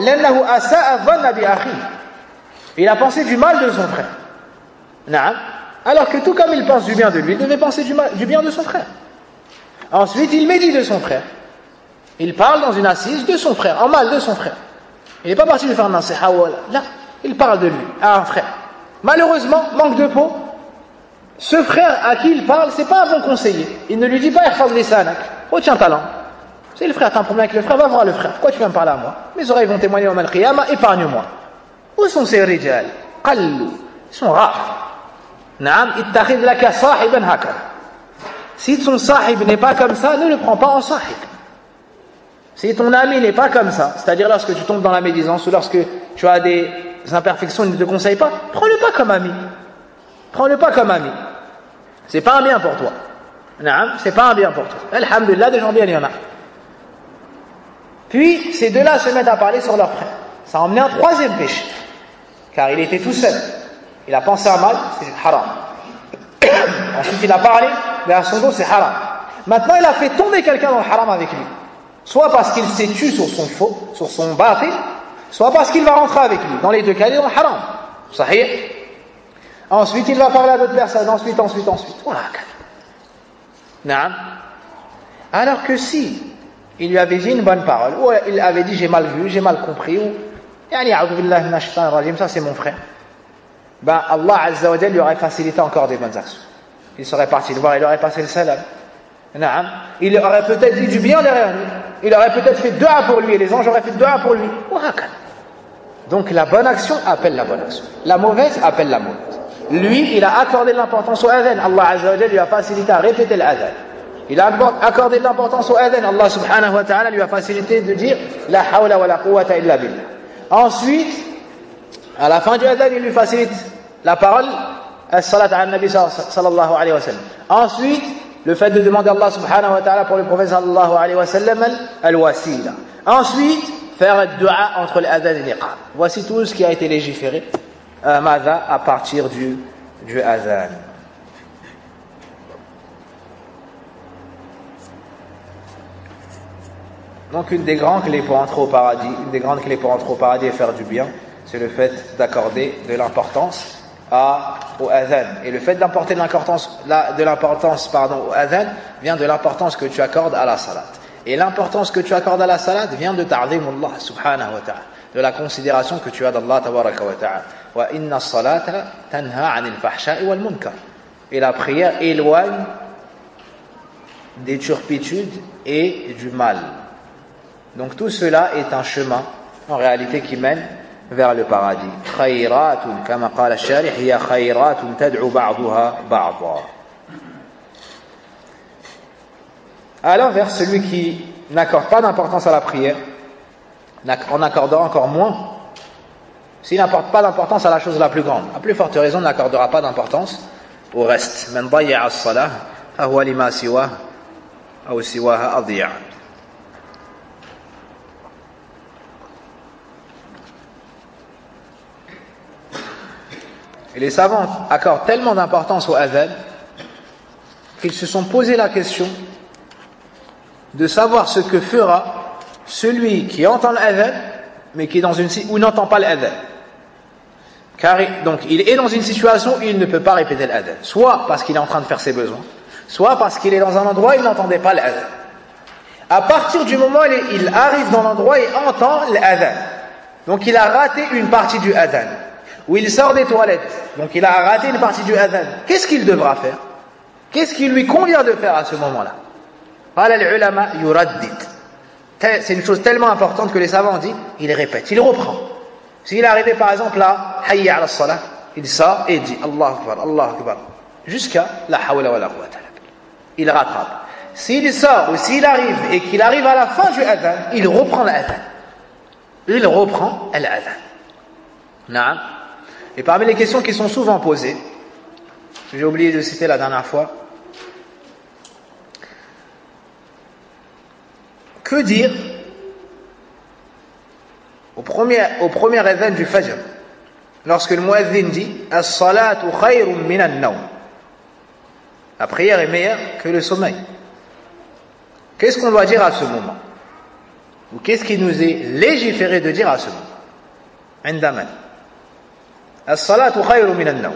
Il a pensé du mal de son frère. Alors que tout comme il pense du bien de lui, il devait penser du, mal, du bien de son frère. Ensuite, il médit de son frère. Il parle dans une assise de son frère, en mal de son frère. Il n'est pas parti de faire un nasiha. Là, il parle de lui, à un frère. Malheureusement, manque de peau, ce frère à qui il parle, c'est pas un bon conseiller. Il ne lui dit pas Ihfaz lisanak, retiens ta langue. C'est le frère, t'as un problème avec le frère, va voir le frère. Pourquoi tu viens me parler à moi? Mes oreilles vont témoigner au Mal-Qiyamah, épargne-moi. Où sont ces rijal? Qallu. Ils sont rares. Naam, ittakhid laka sahiban hakad. Si ton sahib n'est pas comme ça, ne le prends pas en sahib. Si ton ami n'est pas comme ça, c'est-à-dire lorsque tu tombes dans la médisance ou lorsque tu as des imperfections, il ne te conseille pas, prends-le pas comme ami. Prends-le pas comme ami. C'est pas un bien pour toi. Naam, c'est pas un bien pour toi. Alhamdulillah, des gens bien, il y en a. Puis, ces deux-là se mettent à parler sur leur frère. Ça a emmené un troisième péché. Car il était tout seul. Il a pensé à mal, c'est haram. Ensuite, il a parlé, mais à son dos, c'est haram. Maintenant, il a fait tomber quelqu'un dans le haram avec lui. Soit parce qu'il s'est tué sur son faux, sur son batil, soit parce qu'il va rentrer avec lui. Dans les deux cas, il est dans le haram. Sahih. Ensuite, il va parler à d'autres personnes. Ensuite, ensuite, ensuite. Naam. Alors que si il lui avait dit une bonne parole, ou il avait dit j'ai mal vu, j'ai mal compris, ou ça c'est mon frère, ben Allah Azza wa Jalla lui aurait facilité encore des bonnes actions. Il serait parti le voir, il aurait passé le salam. Naam. Il aurait peut-être dit du bien derrière lui, il aurait peut-être fait dua pour lui, et les anges auraient fait dua pour lui. Donc la bonne action appelle la bonne action, la mauvaise appelle la mauvaise. Lui, il a accordé de l'importance au adhan. Allah Azza wa Jalla lui a facilité à répéter l'adhan. Il a accordé de l'importance au adhan. Allah subhanahu wa ta'ala lui a facilité de dire la hawla wa la quwwata illa billah. Ensuite, à la fin du adhan, il lui facilite la parole, as-salat ala nabi sallallahu alayhi wa sallam. Ensuite, le fait de demander à Allah subhanahu wa ta'ala pour le prophète sallallahu alayhi wa sallam al-wasila. Ensuite, faire le dua entre l'adhan et l'iqam. Voici tout ce qui a été légiféré euh, Mada, à partir du, du adhan. Donc une des grandes clés pour entrer au paradis, une des grandes clés pour entrer au paradis et faire du bien, c'est le fait d'accorder de l'importance à, au adhan. Et le fait d'apporter de l'importance, de l'importance pardon, au adhan vient de l'importance que tu accordes à la salat. Et l'importance que tu accordes à la salat vient de ta'zimullah subhanahu wa ta'ala, de la considération que tu as d'Allah tabaraka wa ta'ala. Wa inna as-salata tanha 'anil fahsha'i wal munkar. Et la prière éloigne des turpitudes et du mal. Donc tout cela est un chemin en réalité qui mène vers le paradis. Khayratun kama qala ash-sharih hiya khayratun tad'u ba'daha ba'dha. À l'inverse, celui qui n'accorde pas d'importance à la prière, en accordant encore moins, s'il n'apporte pas d'importance à la chose la plus grande, à plus forte raison, n'accordera pas d'importance au reste. Man dayya'a as-salah fa huwa lima siwaha aw siwaha adhiya. Et les savants accordent tellement d'importance au adhan qu'ils se sont posé la question de savoir ce que fera celui qui entend l'adhan mais qui est dans une ou n'entend pas l'adhan. Car donc il est dans une situation où il ne peut pas répéter l'adhan, soit parce qu'il est en train de faire ses besoins, soit parce qu'il est dans un endroit où il n'entendait pas l'adhan. À partir du moment où il arrive dans l'endroit et entend l'adhan, donc il a raté une partie du adhan. Ou il sort des toilettes, donc il a raté une partie du adhan. Qu'est-ce qu'il devra faire? Qu'est-ce qu'il lui convient de faire à ce moment-là? C'est une chose tellement importante que les savants disent, il répète, il reprend. S'il est arrivé par exemple à Hayya ala salah, il sort et dit Allah Akbar, Allah Akbar, jusqu'à la hawla wa la quwwata. Il rattrape. S'il sort ou s'il arrive et qu'il arrive à la fin du adhan, il reprend l'adhan. Il reprend l'adhan. Naam. Et parmi les questions qui sont souvent posées, j'ai oublié de citer la dernière fois, Que dire au premier, au premier adhan du Fajr, lorsque le muazzin dit « As-salatu khayrun min an-nawm » La prière est meilleure que le sommeil. Qu'est-ce qu'on doit dire à ce moment? Ou qu'est-ce qui nous est légiféré de dire à ce moment? عندما الصلاة خير من النوم.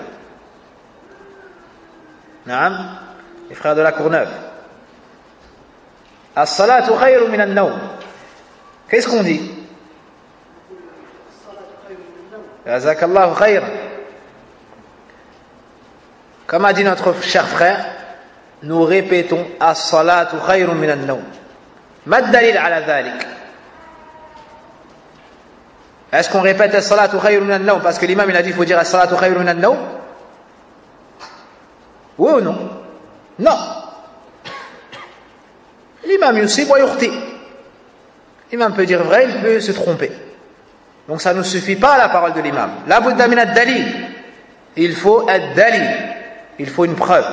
نعم les frères de la Courneuve. الصلاة خير من النوم. Qu'est-ce qu'on dit? جزاك الله خيرا. Comme a dit notre cher frère, nous répétons الصلاة خير من النوم. ما الدليل على ذلك? Est-ce qu'on répète as-salatu khayrun min an-nawm parce que l'imam il a dit il faut dire as-salatu khayrun min an-nawm? Oui ou non? Non. L'imam yusib wa yukhti. L'imam peut dire vrai, il peut se tromper. Donc ça ne suffit pas à la parole de l'imam. La budda min ad-dalil. Il faut ad-dalil. Il faut une preuve.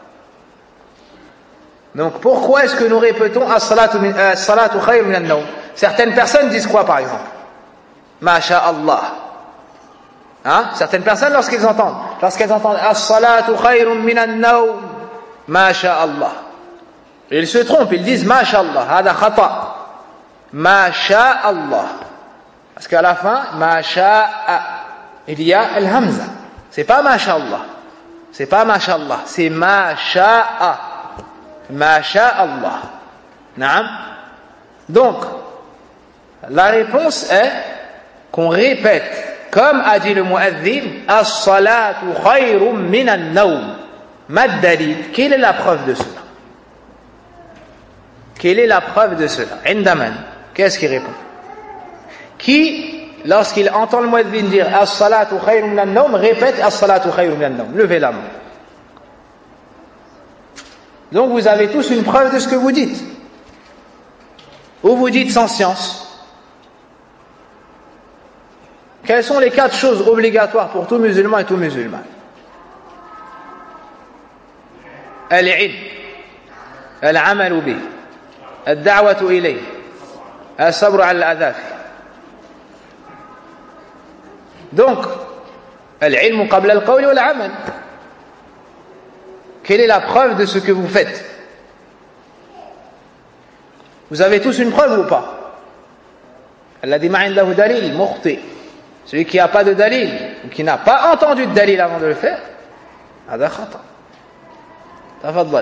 Donc pourquoi est-ce que nous répétons as-salatu min as-salatu khayrun min an-nawm? Certaines personnes disent quoi par exemple? Masha'Allah. Hein? Certaines personnes, lorsqu'ils entendent, lorsqu'elles entendent As-salatu khayrun min an-nawm, Masha'Allah. Ils se trompent, ils disent Masha'Allah, hada khata. Masha'Allah. Parce qu'à la fin, Masha'a, il y a al-hamza. C'est pas Masha'Allah. C'est pas Masha'Allah, c'est Masha'a. Masha'Allah. Naam. Donc, la réponse est qu'on répète, comme a dit le muazzin, as-salatu khayrun min an-nawm. Mad dalil. Quelle est la preuve de cela? Quelle est la preuve de cela? Indaman. Qu'est-ce qu'il répond? Qui, lorsqu'il entend le muazzin dire as-salatu khayrun min an-nawm, répète as-salatu khayrun min an-nawm? Levez la main. Donc vous avez tous une preuve de ce que vous dites. Ou vous dites sans science. Quelles sont les quatre choses obligatoires pour tout musulman et tout musulman? Al-ilm, al-amalu bih, al-da'watu ilayh, al-sabru al-adhaf. Donc, al-ilm qabla al-qawl wal-amal. Quelle est la preuve de ce que vous faites? Vous avez tous une preuve ou pas? Alladhi ma indahu dalil mukhti. Celui qui n'a pas de dalil, ou qui n'a pas entendu de dalil avant de le faire, hada khata. Tafaddal.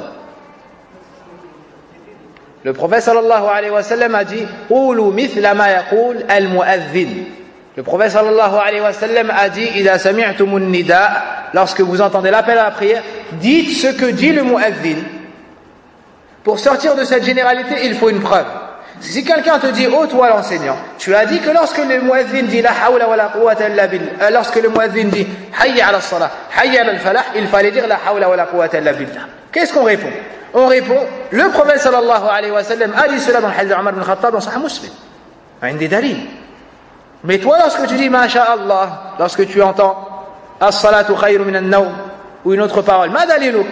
Le prophète sallallahu alayhi wa sallam a dit qulu mithla ma yaqul al-mu'adhdhin. Le prophète sallallahu alayhi wa sallam a dit idha sami'tumun nida, lorsque vous entendez l'appel à la prière, dites ce que dit le mu'adhdhin. Pour sortir de cette généralité, il faut une preuve. Si quelqu'un te dit, oh toi l'enseignant, tu as dit que lorsque le muazzin dit la hawla wa la quwwata illa billah, lorsque le muazzin dit hayya ala salah, hayya ala al-falah, il fallait dire la hawla wa la quwwata illa billah. Qu'est-ce qu'on répond? On répond, le prophète sallallahu alayhi wa sallam a dit cela dans le hadith d'Omar ibn Khattab dans Sahih Muslim. Un des dalils. Mais toi lorsque tu dis masha'Allah, lorsque tu entends as-salatu khayrun min an-nawm ou une autre parole, ma daliluk?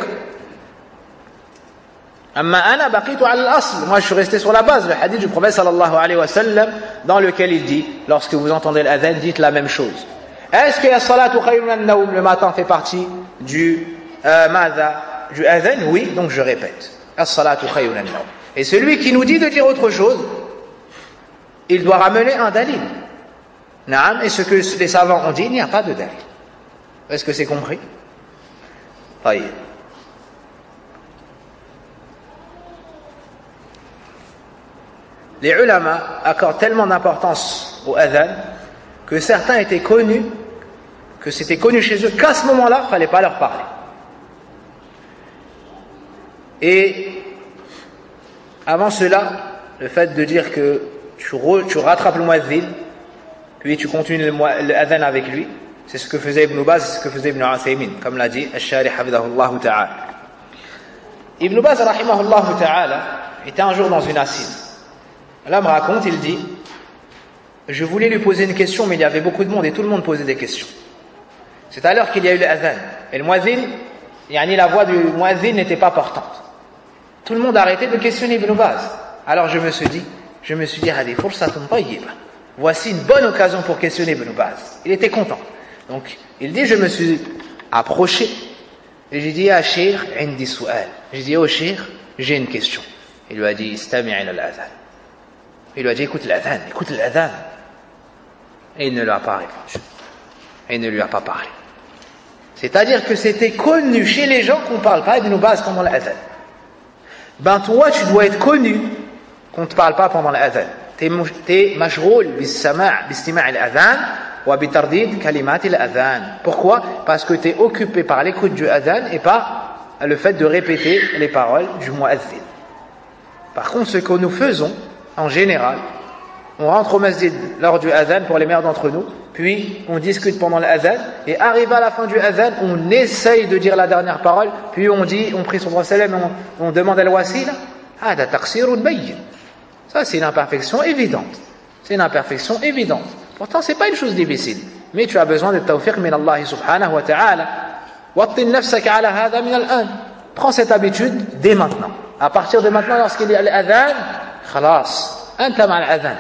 Amma ana baqitu ala al-asl. Moi je suis resté sur la base, le hadith du prophète sallallahu alayhi wa sallam, dans lequel il dit, lorsque vous entendez l'adhan, dites la même chose. Est-ce que as-salatu khayrun min an-nawm le matin fait partie du euh, madha, du adhan? Oui, donc je répète. As-salatu khayrun min an-nawm. Et celui qui nous dit de dire autre chose, il doit ramener un dalil. Naam, et ce que les savants ont dit, il n'y a pas de dalil. Est-ce que c'est compris? Taïb. Les ulama accordent tellement d'importance au adhan que certains étaient connus, que c'était connu chez eux qu'à ce moment-là, il ne fallait pas leur parler. Et avant cela, le fait de dire que tu, re, tu rattrapes le muazzin, puis tu continues l'adhan avec lui, c'est ce que faisait Ibn Baz, c'est ce que faisait Ibn Uthaymin, comme l'a dit Al-Sharih hafidhahullah ta'ala. Ibn Baz rahimahullah ta'ala était un jour dans une assise. L'homme raconte, il dit, je voulais lui poser une question, mais il y avait beaucoup de monde et tout le monde posait des questions. C'est alors qu'il y a eu l'adhan. Et le muazzin, yani la voix du muazzin n'était pas portante. Tout le monde a arrêté de questionner Ibn Baz. Alors je me suis dit, je me suis dit, hadi fursatun tayyiba. Voici une bonne occasion pour questionner Ibn Baz. Il était content. Donc, il dit, je me suis approché et j'ai dit, ah, Cheikh, indi su'al. J'ai dit, oh, Cheikh, j'ai une question. Il lui a dit, istami' ila al-adhan. Il lui a dit, écoute l'adhan, écoute l'adhan. Et il ne lui a pas répondu. Et il ne lui a pas parlé. C'est-à-dire que c'était connu chez les gens qu'on ne parle pas d'Ibn Baz pendant l'adhan. Ben toi, tu dois être connu qu'on ne te parle pas pendant l'adhan. Tu es mashghoul bis-sama' bis-istima' al-adhan wa bitardid kalimat al-adhan. Pourquoi? Parce que tu es occupé par l'écoute du adhan et par le fait de répéter les paroles du mu'adhin. Par contre, ce que nous faisons, en général, on rentre au masjid lors du adhan pour les meilleurs d'entre nous, puis on discute pendant l'adhan, et arrivé à la fin du adhan, on essaye de dire la dernière parole, puis on dit, on prie son prophète, on, on demande al-wasila, hada taqsirun bayyin. Ça, c'est une imperfection évidente. C'est une imperfection évidente. Pourtant, c'est pas une chose difficile. Mais tu as besoin de tawfiq min Allah subhanahu wa ta'ala. Wattin nafsaka ala hada min al-an. Prends cette habitude dès maintenant. À partir de maintenant, lorsqu'il y a l'adhan, khalas, anta ma al-adhan.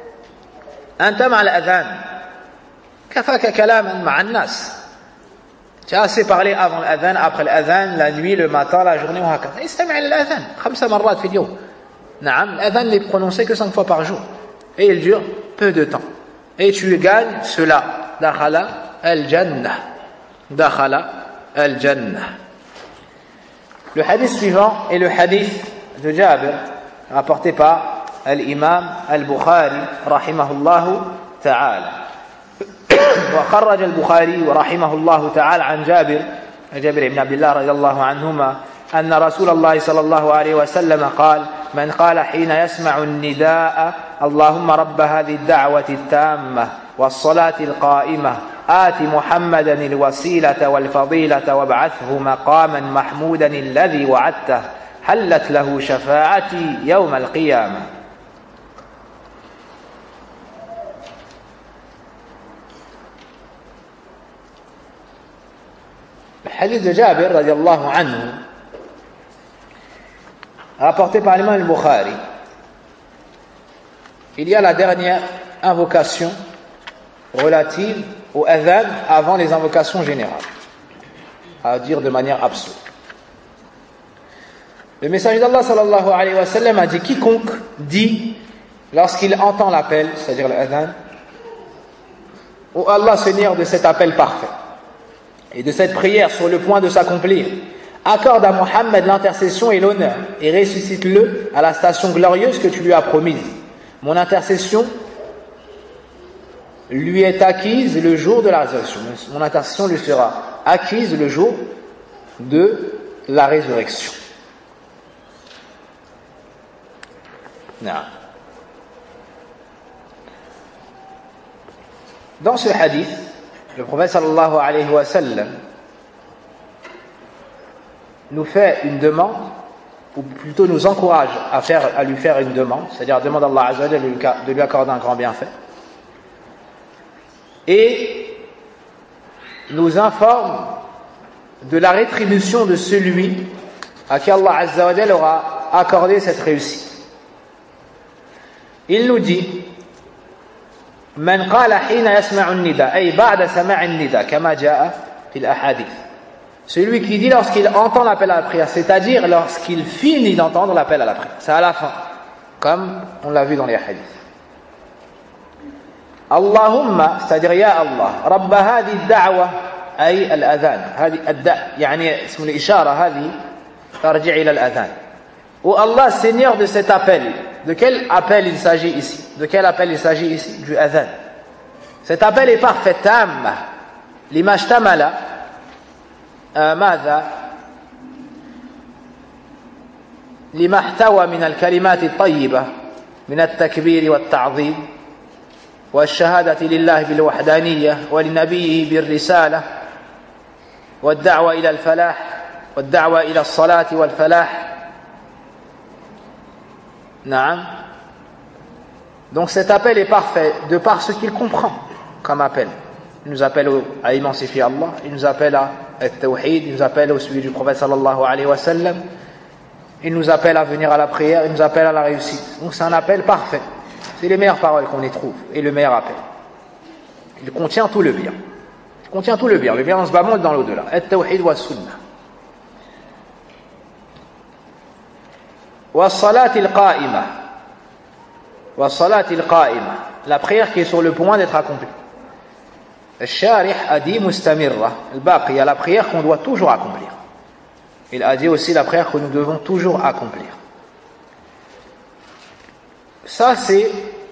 Anta ma al-adhan. Kafaka kalaman ma an-nas. Tu as assez parlé avant l'adhan, après l'adhan, la nuit, le matin, la journée, ou hakada. Istami' ala al-adhan. Khamsa marrat fi al-yawm. Naam, l'adhan n'est prononcé que cinq fois par jour. Et il dure peu de temps. Et tu gagnes cela. Dakhala al-jannah. Dakhala al-jannah. Le hadith suivant est le hadith de Jabir, rapporté par l'imam al-Bukhari, rahimahullahu ta'ala. وخرج البخاري ورحمه الله تعالى عن جابر جابر بن عبد الله رضي الله عنهما أن رسول الله صلى الله عليه وسلم قال من قال حين يسمع النداء اللهم رب هذه الدعوة التامة والصلاة القائمة آت محمدا الوسيلة والفضيلة وابعثه مقاما محمودا الذي وعدته حلت له شفاعتي يوم القيامة. Le hadith de Jabir radiallahu anhu, rapporté par l'imam al-Bukhari, il y a la dernière invocation relative au adhan avant les invocations générales, à dire de manière absolue. Le messager d'Allah sallallahu alayhi wa sallam a dit, quiconque dit lorsqu'il entend l'appel, c'est-à-dire l'adhan, ô Allah Seigneur de cet appel parfait et de cette prière sur le point de s'accomplir, accorde à Mohammed l'intercession et l'honneur et ressuscite-le à la station glorieuse que tu lui as promise. Mon intercession lui est acquise le jour de la résurrection. Mon intercession lui sera acquise le jour de la résurrection. Non. Dans ce hadith, le prophète sallallahu alayhi wa sallam nous fait une demande, ou plutôt nous encourage à, faire, à lui faire une demande, c'est-à-dire demande à Allah Azza wa Jalla de lui accorder un grand bienfait, et nous informe de la rétribution de celui à qui Allah Azza wa Jalla aura accordé cette réussite. Il nous dit من قال حين يسمع النداء أي بعد سماع النداء كما جاء في الأحاديث. Celui qui dit lorsqu'il entend l'appel à la prière, c'est-à-dire lorsqu'il finit d'entendre l'appel à la prière, c'est à la fin, comme on l'a vu dans les hadiths. Allahumma, c'est-à-dire ya Allah, رب هذه الدعوة أي الأذان هذه الدعوة يعني اسم الإشارة هذه ترجع إلى الأذان. Ô Allah, Seigneur de cet appel. De quel appel il s'agit ici? De quel appel il s'agit ici? Du adhan. Cet appel est parfait, tam. Lima ishtamala ماذا؟ لما احتوى من الكلمات الطيبة من التكبير والتعظيم والشهادة لله بالوحدانية ولنبيه بالرسالة والدعوة إلى الفلاح والدعوة إلى الصلاة والفلاح. Naam. Donc cet appel est parfait de par ce qu'il comprend comme appel. Il nous appelle à immensifier Allah, il nous appelle à at-tawhid, il nous appelle au suivi du prophète sallallahu alayhi wa sallam, il nous appelle à venir à la prière, il nous appelle à la réussite. Donc c'est un appel parfait. C'est les meilleures paroles qu'on y trouve et le meilleur appel. Il contient tout le bien. Il contient tout le bien. Le bien dans ce bas monde et dans l'au-delà. At-tawhid wa sunnah. Wa salat al-qa'ima. Wa salat al-qa'ima. La prière qui est sur le point d'être accomplie. Al-sharih a dit mustamirra. Al-baqi, il y a la prière qu'on doit toujours accomplir. Il a dit aussi la prière que nous devons toujours accomplir. Ça c'est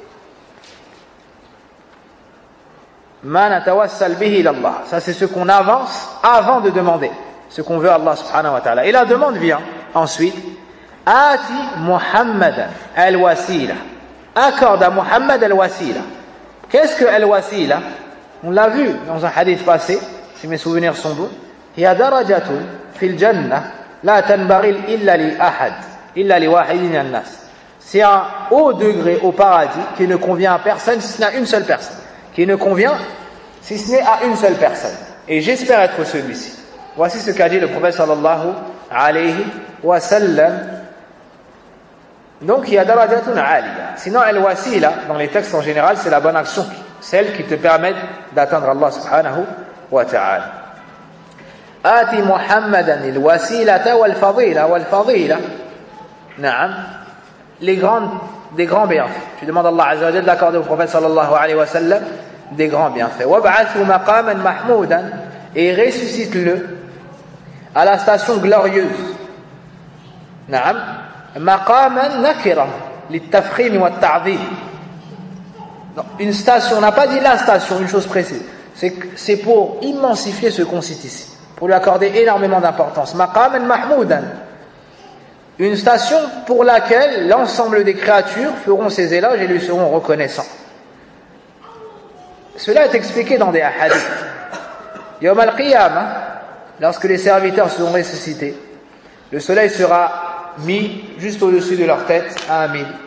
ma natawassal bihi ilallah. Ça c'est ce qu'on avance avant de demander ce qu'on veut à Allah subhanahu wa ta'ala. Et la demande vient ensuite Ati Muhammadan al-wasila. Accorde à Muhammad al-wasila. Qu'est-ce que al-wasila? On l'a vu dans un hadith passé, si mes souvenirs sont bons. Hiya darajatun fil jannah la tanbaghi illa li ahad illa li wahidin min an-nas. C'est un haut degré au paradis qui ne convient à personne si ce n'est à une seule personne. Qui ne convient si ce n'est à une seule personne. Et j'espère être celui-ci. Voici ce qu'a dit le prophète sallallahu alayhi wa sallam. Donc il y a darajatun aliya. Sinon al-wasila, dans les textes en général, c'est la bonne action, celle qui te permet d'atteindre Allah subhanahu wa ta'ala. Ati Muhammadan al-wasilata wal-fadila wal-fadila. Naam. Les grandes, des grands bienfaits. Tu demandes à Allah Azza wa Jalla d'accorder au prophète sallallahu alayhi wa sallam des grands bienfaits. Wab'athu maqaman mahmoudan, et ressuscite-le à la station glorieuse. Naam. Maqaman nakira littafkhim wa ta'zim. Une station, on n'a pas dit la station, une chose précise. C'est, c'est pour immensifier ce qu'on cite ici, pour lui accorder énormément d'importance. Maqaman mahmoudan. Une station pour laquelle l'ensemble des créatures feront ses éloges et lui seront reconnaissants. Cela est expliqué dans des hadiths. Yawm al-Qiyamah, lorsque les serviteurs seront ressuscités, le soleil sera mis juste au-dessus de leur tête à un mille.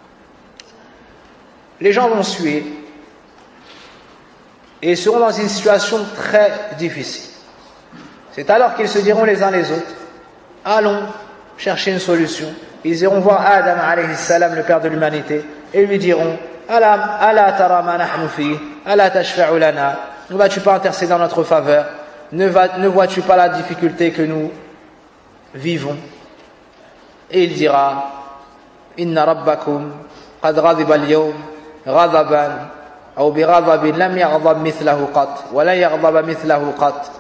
Les gens vont suer et seront dans une situation très difficile. C'est alors qu'ils se diront les uns les autres, allons chercher une solution. Ils iront voir Adam alayhi salam, le père de l'humanité, et lui diront ala tara ma nahnu fi ala tashfa'u lana, ne vas-tu pas intercéder en notre faveur, ne, va, ne vois-tu pas la difficulté que nous vivons? Et il dira inna rabbakum qad ghadiba al-yawm ghadaban aw bi ghadabin lam yaghdab mithlahu qat wa la yaghdab mithlahu qat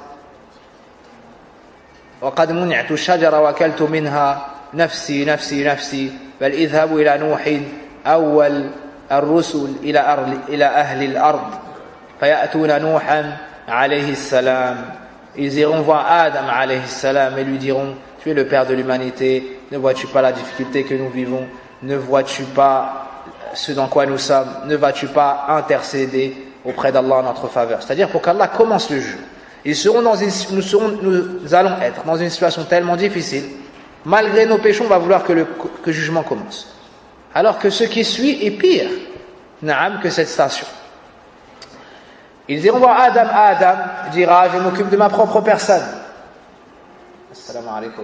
وقد منعت الشجرة وكلت منها نفسي نفسي نفسي بل اذهبوا إلى نوح أول الرسل إلى إلى أهل الأرض فيأتون نوحا عليه السلام. Ils iront voir Adam alayhi salam et lui diront, tu es le père de l'humanité, ne vois-tu pas la difficulté que nous vivons, ne vois-tu pas ce dans quoi nous sommes, ne vas-tu pas intercéder auprès d'Allah en notre faveur? C'est-à-dire pour qu'Allah commence le jeu. Ils seront dans une, nous, serons, nous allons être dans une situation tellement difficile, malgré nos péchés, on va vouloir que le, que le jugement commence. Alors que ce qui suit est pire, naam, que cette station. Ils iront voir Adam. Adam dira, je m'occupe de ma propre personne. Assalamu alaikum.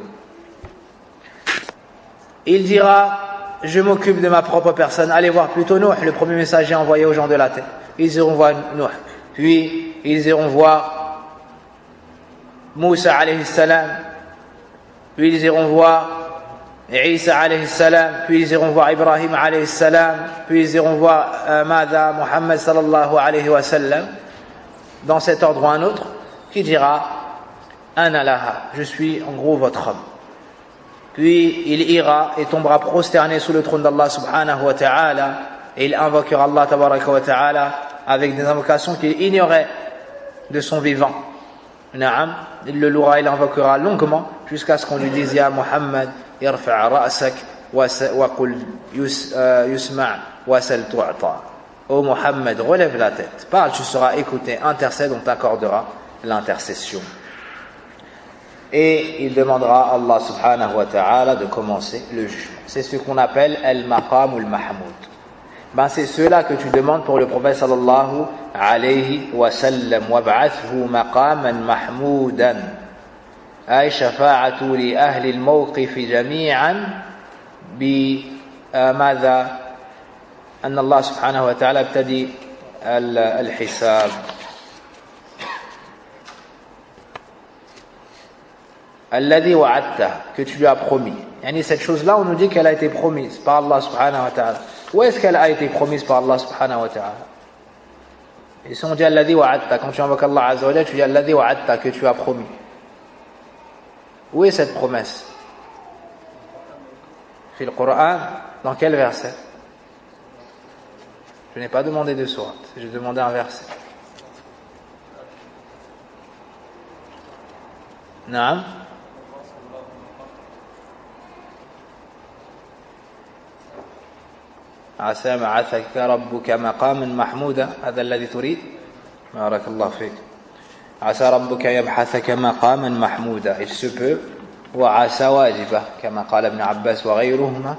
Il dira, je m'occupe de ma propre personne. Allez voir plutôt Nuh, le premier messager envoyé aux gens de la terre. Ils iront voir Nuh. Puis, ils iront voir Moussa alayhi salam, puis ils iront voir Isa alayhi salam, puis ils iront voir Ibrahim alayhi salam, puis ils iront voir euh, Mada Muhammad sallallahu alayhi wa sallam, dans cet ordre ou un autre, qui dira Ana laha, je suis en gros votre homme. Puis il ira et tombera prosterné sous le trône d'Allah subhanahu wa ta'ala, et il invoquera Allah tabaraka wa ta'ala avec des invocations qu'il ignorait de son vivant. Naam, il le louera, il l'invoquera longuement jusqu'à ce qu'on lui dise Ya Muhammad, irfa' ra'sak wa qul yusma' wa sal tu'ta. Ô Muhammad, relève la tête, parle, tu seras écouté, intercède, on t'accordera l'intercession. Et il demandera à Allah subhanahu wa ta'ala de commencer le jugement. C'est ce qu'on appelle al-maqam ou al-mahmoud. Ben c'est cela que tu demandes pour le prophète sallallahu alayhi wa sallam. Wab'athhu maqaman mahmoudan. Ay shafa'atu li ahli al-mawqif jami'an bi madha أن الله سبحانه وتعالى ابتدي الحساب. الذي وعدته, que tu lui as promis. Yani cette chose-là, on nous dit qu'elle a été promise par Allah subhanahu wa ta'ala. Où est-ce qu'elle a été promise par Allah subhanahu wa ta'ala? Et si on dit alladhi wa'adta, quand tu invoques Allah azza wa jalla, tu dis alladhi wa'adta, que tu as promis. Où est cette promesse? Fi le Coran, dans quel verset? Je n'ai pas demandé de sourate, j'ai demandé un verset. Naam. عسى بعثك ربك مقاما محمودا, هذا الذي تريد؟ بارك الله فيك. عسى ربك يبحثك مقاما محمودا, il se peut. وعسى واجبة كما قال ابن عباس وغيرهما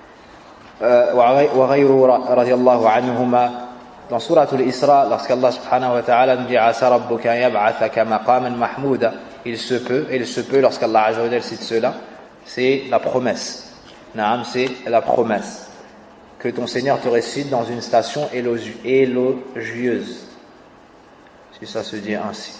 وغيره رضي الله عنهما dans سورة الإسراء, lorsqu'Allah subhanahu wa ta'ala nous dit عسى ربك يبعثك مقاما محمودا, il se peut, et il se peut lorsqu'Allah azza wa jalla cite cela, c'est la promesse. Naam, c'est la promesse que ton Seigneur te récite dans une station élogieuse, si ça se dit ainsi.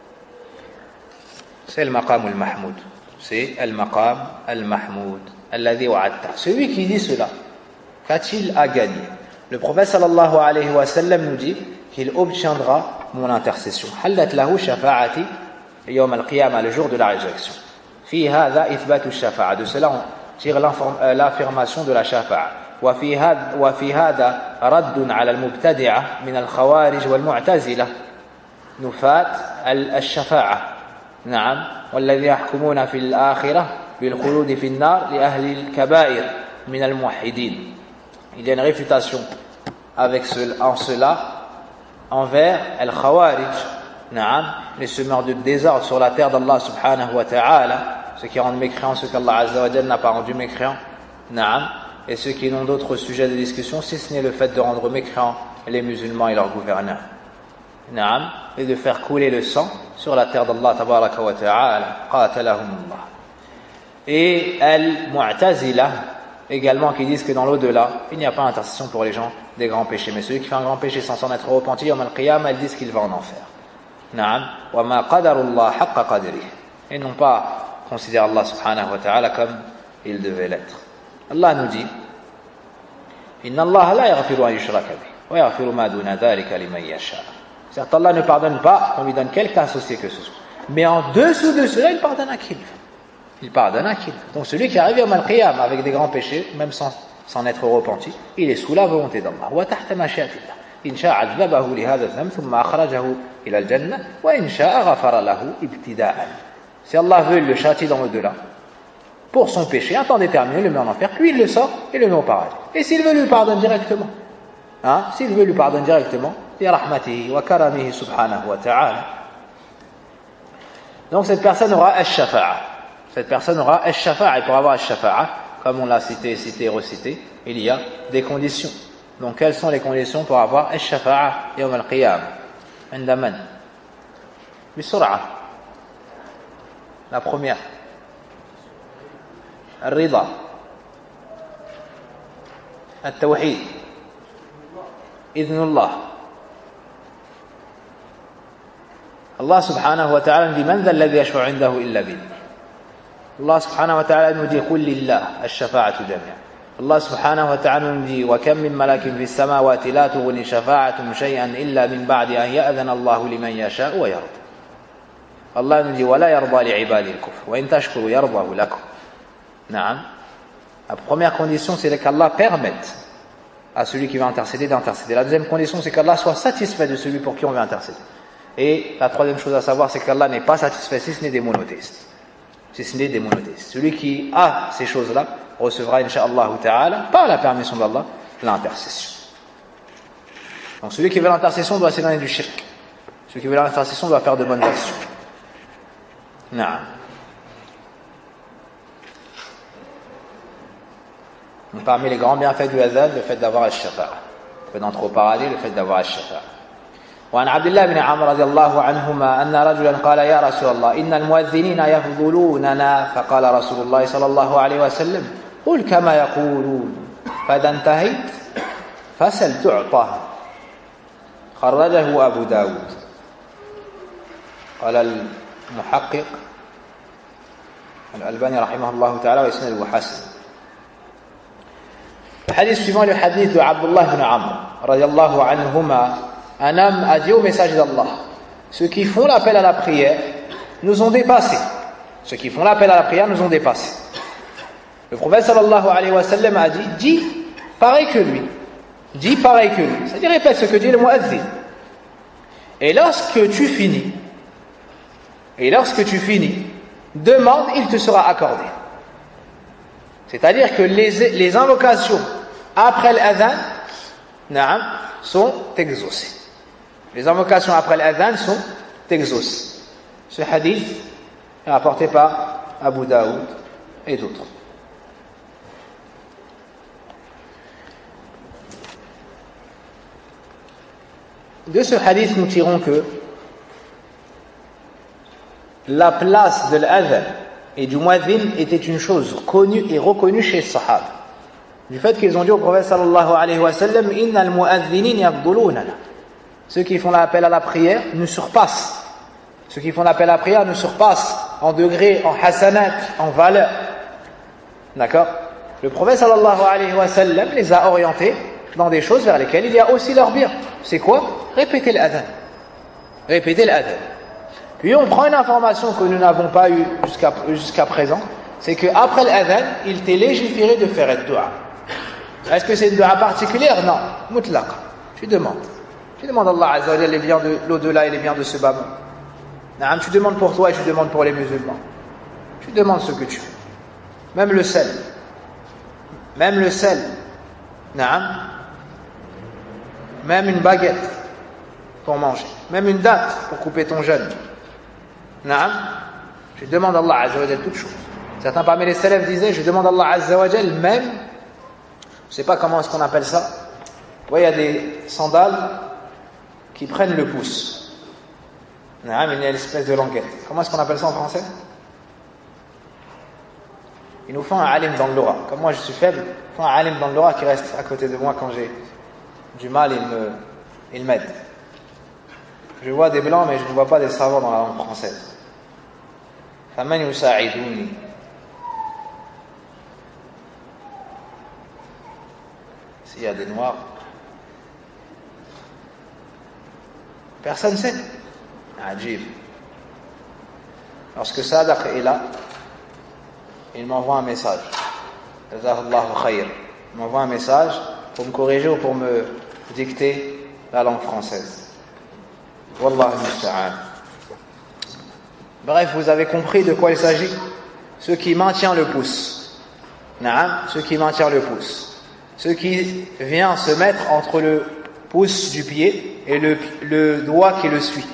C'est le maqam al-mahmoud, c'est le maqam al-mahmoud alladhi wa'adta. Celui qui dit cela, qu'a-t-il à gagner? Le prophète sallallahu alayhi wa sallam nous dit qu'il obtiendra mon intercession. hallat lahu shafa'ati yawm al-qiyamah, le jour de la résurrection. Fi hadha ithbatu ash-shafa'a, de cela on tire l'affirmation de la shafa'a. وفي هذا وفي هذا رد على المبتدعة من الخوارج والمعتزلة نفاة الشفاعة. نعم. والذين يحكمون في الآخرة بالخلود في النار لأهل الكبائر من الموحدين. Il y a une réfutation avec ce, en cela envers al-Khawarij, نعم, les semeurs de désordre sur la terre d'Allah subhanahu wa ta'ala, ceux qui rendent mécréants ceux qu'Allah azza wa jalla n'a pas rendu mécréants, نعم, et ceux qui n'ont d'autres sujets de discussion si ce n'est le fait de rendre mécréants les musulmans et leurs gouverneurs, نعم, et de faire couler le sang sur la terre d'Allah tabaraka wa ta'ala, qatalahumullah. Et al-Mu'tazila également, qui disent que dans l'au-delà il n'y a pas d'intercession pour les gens des grands péchés, mais celui qui fait un grand péché sans s'en être repenti yawm al-qiyamah, ils disent qu'il va en enfer, نعم, wa ma qadarullah haqqa qadrihi, et non pas considérer Allah subhanahu wa ta'ala comme il devait l'être. Allah nous dit inna Allah la yaghfiru an yushraka bihi wa yaghfiru ma duna dhalika liman yasha. Certes, Allah ne pardonne pas qu'on lui donne quelque associé que ce soit, mais en dessous de cela il pardonne à qui il veut. Il pardonne à qui il veut. Donc celui qui arrive au al-qiyam avec des grands péchés, même sans s'en être repenti, il est sous la volonté d'Allah. Wa tahta mashiatillah. In sha'a 'adhabahu li hadha dhanb thumma akhrajahu ila al-jannah wa in sha'a ghafara lahu ibtida'an. Si Allah veut, il le châtie dans l'au-delà pour son péché, un temps déterminé, le met en enfer, puis il le sort et le met au paradis. Et s'il veut, lui pardonne directement. Hein? S'il veut, lui pardonne directement. Bi rahmatihi wa karamihi subhanahu wa ta'ala. Donc cette personne aura ash-shafa'a. Cette personne aura ash-shafa'a. Et pour avoir ash-shafa'a, comme on l'a cité, cité et recité, il y a des conditions. Donc quelles sont les conditions pour avoir ash-shafa'a yawm al-qiyam? Inda man? Bisur'a. La première. الرضا, التوحيد, إذن الله. Allah subhanahu wa ta'ala nous dit من ذا الذي يشفع عنده إلا بإذنه. Allah subhanahu wa ta'ala nous dit قل لله الشفاعة جميعا. Allah subhanahu wa ta'ala nous dit وكم من ملك في السماوات لا تغني شفاعتهم شيئا إلا من بعد أن يأذن الله لمن يشاء ويرضى. Allah nous dit ولا يرضى لعباده الكفر وإن تشكروا يرضه لكم. Naam. La première condition, c'est qu'Allah permette à celui qui va intercéder d'intercéder. La deuxième condition, c'est qu'Allah soit satisfait de celui pour qui on veut intercéder. Et la troisième chose à savoir, c'est qu'Allah n'est pas satisfait si ce n'est des monothéistes. Si ce n'est des monothéistes. Celui qui a ces choses-là recevra, incha'Allah ta'ala, par la permission d'Allah, l'intercession. Donc celui qui veut l'intercession doit s'éloigner du shirk. Celui qui veut l'intercession doit faire de bonnes actions. Naam. Donc, parmi les grands bienfaits du adhan, le fait d'avoir al-shafa'a. Le fait d'entrer au paradis, le fait d'avoir al-shafa'a. وعن عبد الله بن عمرو رضي الله عنهما أن رجلا قال يا رسول الله إن المؤذنين يفضلوننا فقال رسول الله صلى الله عليه وسلم قل كما يقولون فإذا انتهيت فسل تعطى خرجه أبو داود قال المحقق الألباني رحمه الله تعالى وإسناده حسن. Le hadith suivant, le hadith de Abdullah ibn Amr radiyallahu anhuma, un homme a dit au messager d'Allah, ceux qui font l'appel à la prière nous ont dépassés. Ceux qui font l'appel à la prière nous ont dépassés. Le prophète sallallahu alayhi wa sallam a dit, dis pareil que lui. Dis pareil que lui. C'est-à-dire répète ce que dit le muazzin. Et lorsque tu finis, et lorsque tu finis, demande, il te sera accordé. C'est-à-dire que les, les invocations après l'adhan, na'am, sont exaucées. Les invocations après l'adhan sont exaucées. Ce hadith est rapporté par Abu Daoud et d'autres. De ce hadith, nous tirons que la place de l'adhan et du muazzin était une chose connue et reconnue chez les sahaba. Du fait qu'ils ont dit au prophète sallallahu alayhi wa sallam, innal muazzinin yafdulunana. Ceux qui font l'appel à la prière nous surpassent. Ceux qui font l'appel à la prière nous surpassent en degré, en hasanat, en valeur. D'accord? Le prophète sallallahu alayhi wa sallam les a orientés dans des choses vers lesquelles il y a aussi leur bien. C'est quoi? Répéter l'adhan. Répéter l'adhan. Puis on prend une information que nous n'avons pas eue jusqu'à, jusqu'à présent, c'est qu'après l'adhan, il t'est légiféré de faire une dua. Est-ce que c'est une dua particulière? Non. Mutlaq. Tu demandes. Tu demandes à Allah Azza wa Jalla les biens de l'au-delà et les biens de ce bas monde. Tu demandes pour toi et tu demandes pour les musulmans. Tu demandes ce que tu veux. Même le sel. Même le sel. Naam. Même une baguette pour manger. Même une date pour couper ton jeûne. Naam. Je demande à Allah Azza wa Jalla toutes choses. Certains parmi les salafs disaient, je demande à Allah Azza wa Jalla même, je ne sais pas comment est-ce qu'on appelle ça. Vous voyez, il y a des sandales qui prennent le pouce. Naam, il y a une espèce de languette. Comment est-ce qu'on appelle ça en français? Ils nous font un alim dans l'aura. Comme moi je suis faible, ils font un alim dans l'aura qui reste à côté de moi quand j'ai du mal, il me, il m'aide. Je vois des blancs, mais je ne vois pas des savants dans la langue française. Faman yusa'iduni. S'il y a des noirs, personne ne sait. Ajib. Lorsque Sadaq est là, il m'envoie un message. Jazahullahu khayr. Il m'envoie un message pour me corriger ou pour me dicter la langue française. Wallahu musta'an. Bref, vous avez compris de quoi il s'agit. Ce qui maintient le pouce. Naam, ce qui maintient le pouce. Ce qui vient se mettre entre le pouce du pied et le, le doigt qui le suit.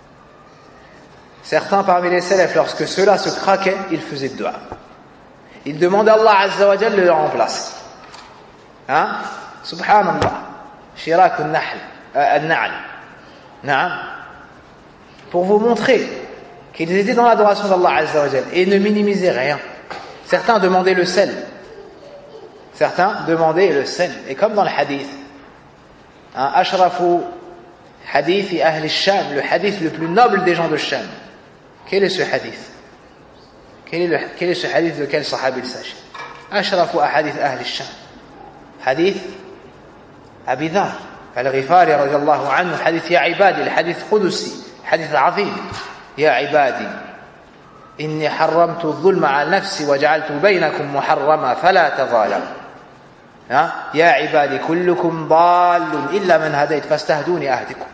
Certains parmi les salafs, lorsque cela se craquait, ils faisaient dua. Ils demandaient à Allah Azza wa Jalla de le remplacer. Hein? Subhanallah. Shirak al-nahl. Al-na'l. Naam. Pour vous montrer qu'ils étaient dans l'adoration d'Allah Azza wa Jalla et ne minimisaient rien. Certains demandaient le sel. Certains demandaient le sel. Et comme dans le hadith, hein, Ashrafu hadith et Ahl al-Sham, le hadith le plus noble des gens de Sham. Quel est ce hadith? Quel est, le, quel est ce hadith de quel sahabi il s'agit? Ashrafu ahadith Ahl al-Sham. Hadith Abi Dhar al-Ghifari radiyallahu anhu, hadith ya ibadi, le hadith Qudusi, hadith azim. Ya ibadi, inni harramtu adh-dhulma ala nafsi wa ja'altu baynakum muharrama fala tadhalamu. Ya ibadi, kullukum dallun illa man hadayt fastahduni ahdikum.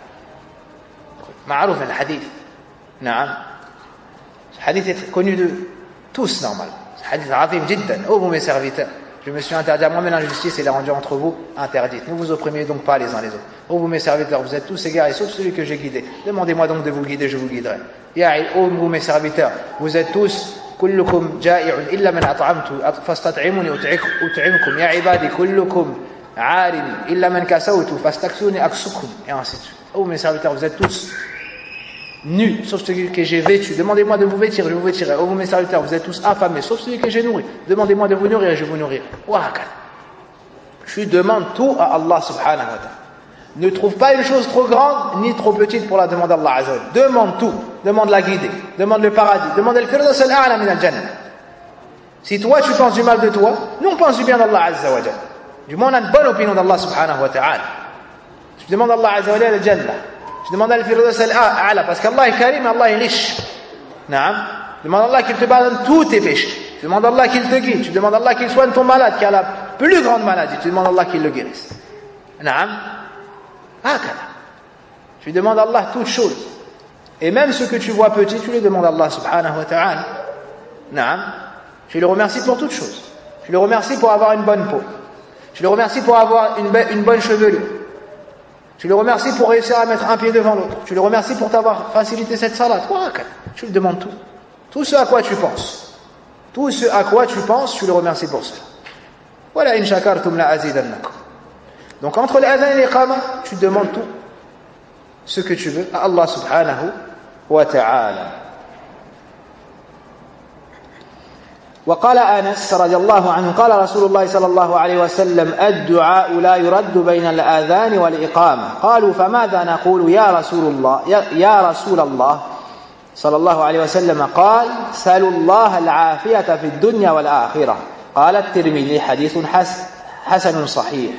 Ma'rouf al-hadith. Naam. Ce hadith est connu de tous normalement. Ce hadith azim jiddan. Oh vous mes serviteurs, je me suis interdit à moi-même l'injustice et la rendue entre vous interdite. Ne vous opprimez donc pas les uns les autres. Oh vous mes serviteurs, vous êtes tous égarés sauf celui que j'ai guidé. Demandez-moi donc de vous guider, je vous guiderai. Ya oh vous mes serviteurs, vous êtes tous kullukum ja'i'un illa man at'amtu fastat'imuni ut'imkum. Ya ibadi kullukum 'arin illa man kasawtu fastaksuni aksukum. Et ainsi de suite. Oh mes serviteurs, vous êtes tous nus, sauf celui que j'ai vêtu. Demandez-moi de vous vêtir, je vous vêtirai. Oh vous mes serviteurs, vous êtes tous affamés, sauf celui que j'ai nourri. Demandez-moi de vous nourrir, je vous nourrirai. Tu demandes tout à Allah subhanahu wa ta'ala. Ne trouve pas une chose trop grande ni trop petite pour la demander à Allah azza wa jalla. Demande tout. Demande la guidée. Demande le paradis. Demande le firdaus al-a'la min al-jannah. Si toi tu penses du mal de toi, nous on pense du bien d'Allah azza wa jalla. Du moins on a une bonne opinion d'Allah subhanahu wa ta'ala. Tu demandes à Allah azza wa jalla al-jannah. Tu demandes le firdaus al-a'la parce qu'Allah est karim et Allah est riche. Naam. Demande à Allah qu'il te pardonne tous tes péchés. Tu demandes à Allah qu'il te guide. Tu demandes à Allah qu'il soigne ton malade qui a la plus grande maladie. Tu demandes à Allah qu'il le guérisse. Naam. Tu demandes à Allah toutes choses. Et même ce que tu vois petit, tu le demandes à Allah subhanahu wa ta'ala. Naam. Tu le remercies pour toutes choses. Tu le remercies pour avoir une bonne peau. Tu le remercies pour avoir une, une bonne chevelure. Tu le remercies pour réussir à mettre un pied devant l'autre. Tu le remercies pour t'avoir facilité cette salade. Tu lui demandes tout. Tout ce à quoi tu penses. Tout ce à quoi tu penses, tu le remercies pour cela. Voilà, in shakartum la azidannakum. Donc entre l'adhan et l'iqama, tu demandes tout ce que tu veux à Allah subhanahu wa ta'ala. وقال أنس رضي الله عنه قال رسول الله صلى الله عليه وسلم الدعاء لا يرد بين الآذان والإقامة قالوا فماذا نقول يا رسول الله يا, يا رسول الله صلى الله عليه وسلم قال سلوا الله العافية في الدنيا والآخرة قال الترمذي حديث حسن صحيح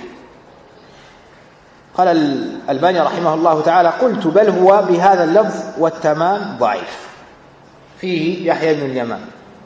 قال الألباني رحمه الله تعالى قلت بل هو بهذا اللفظ والتمام ضعيف فيه يحيى بن اليمان.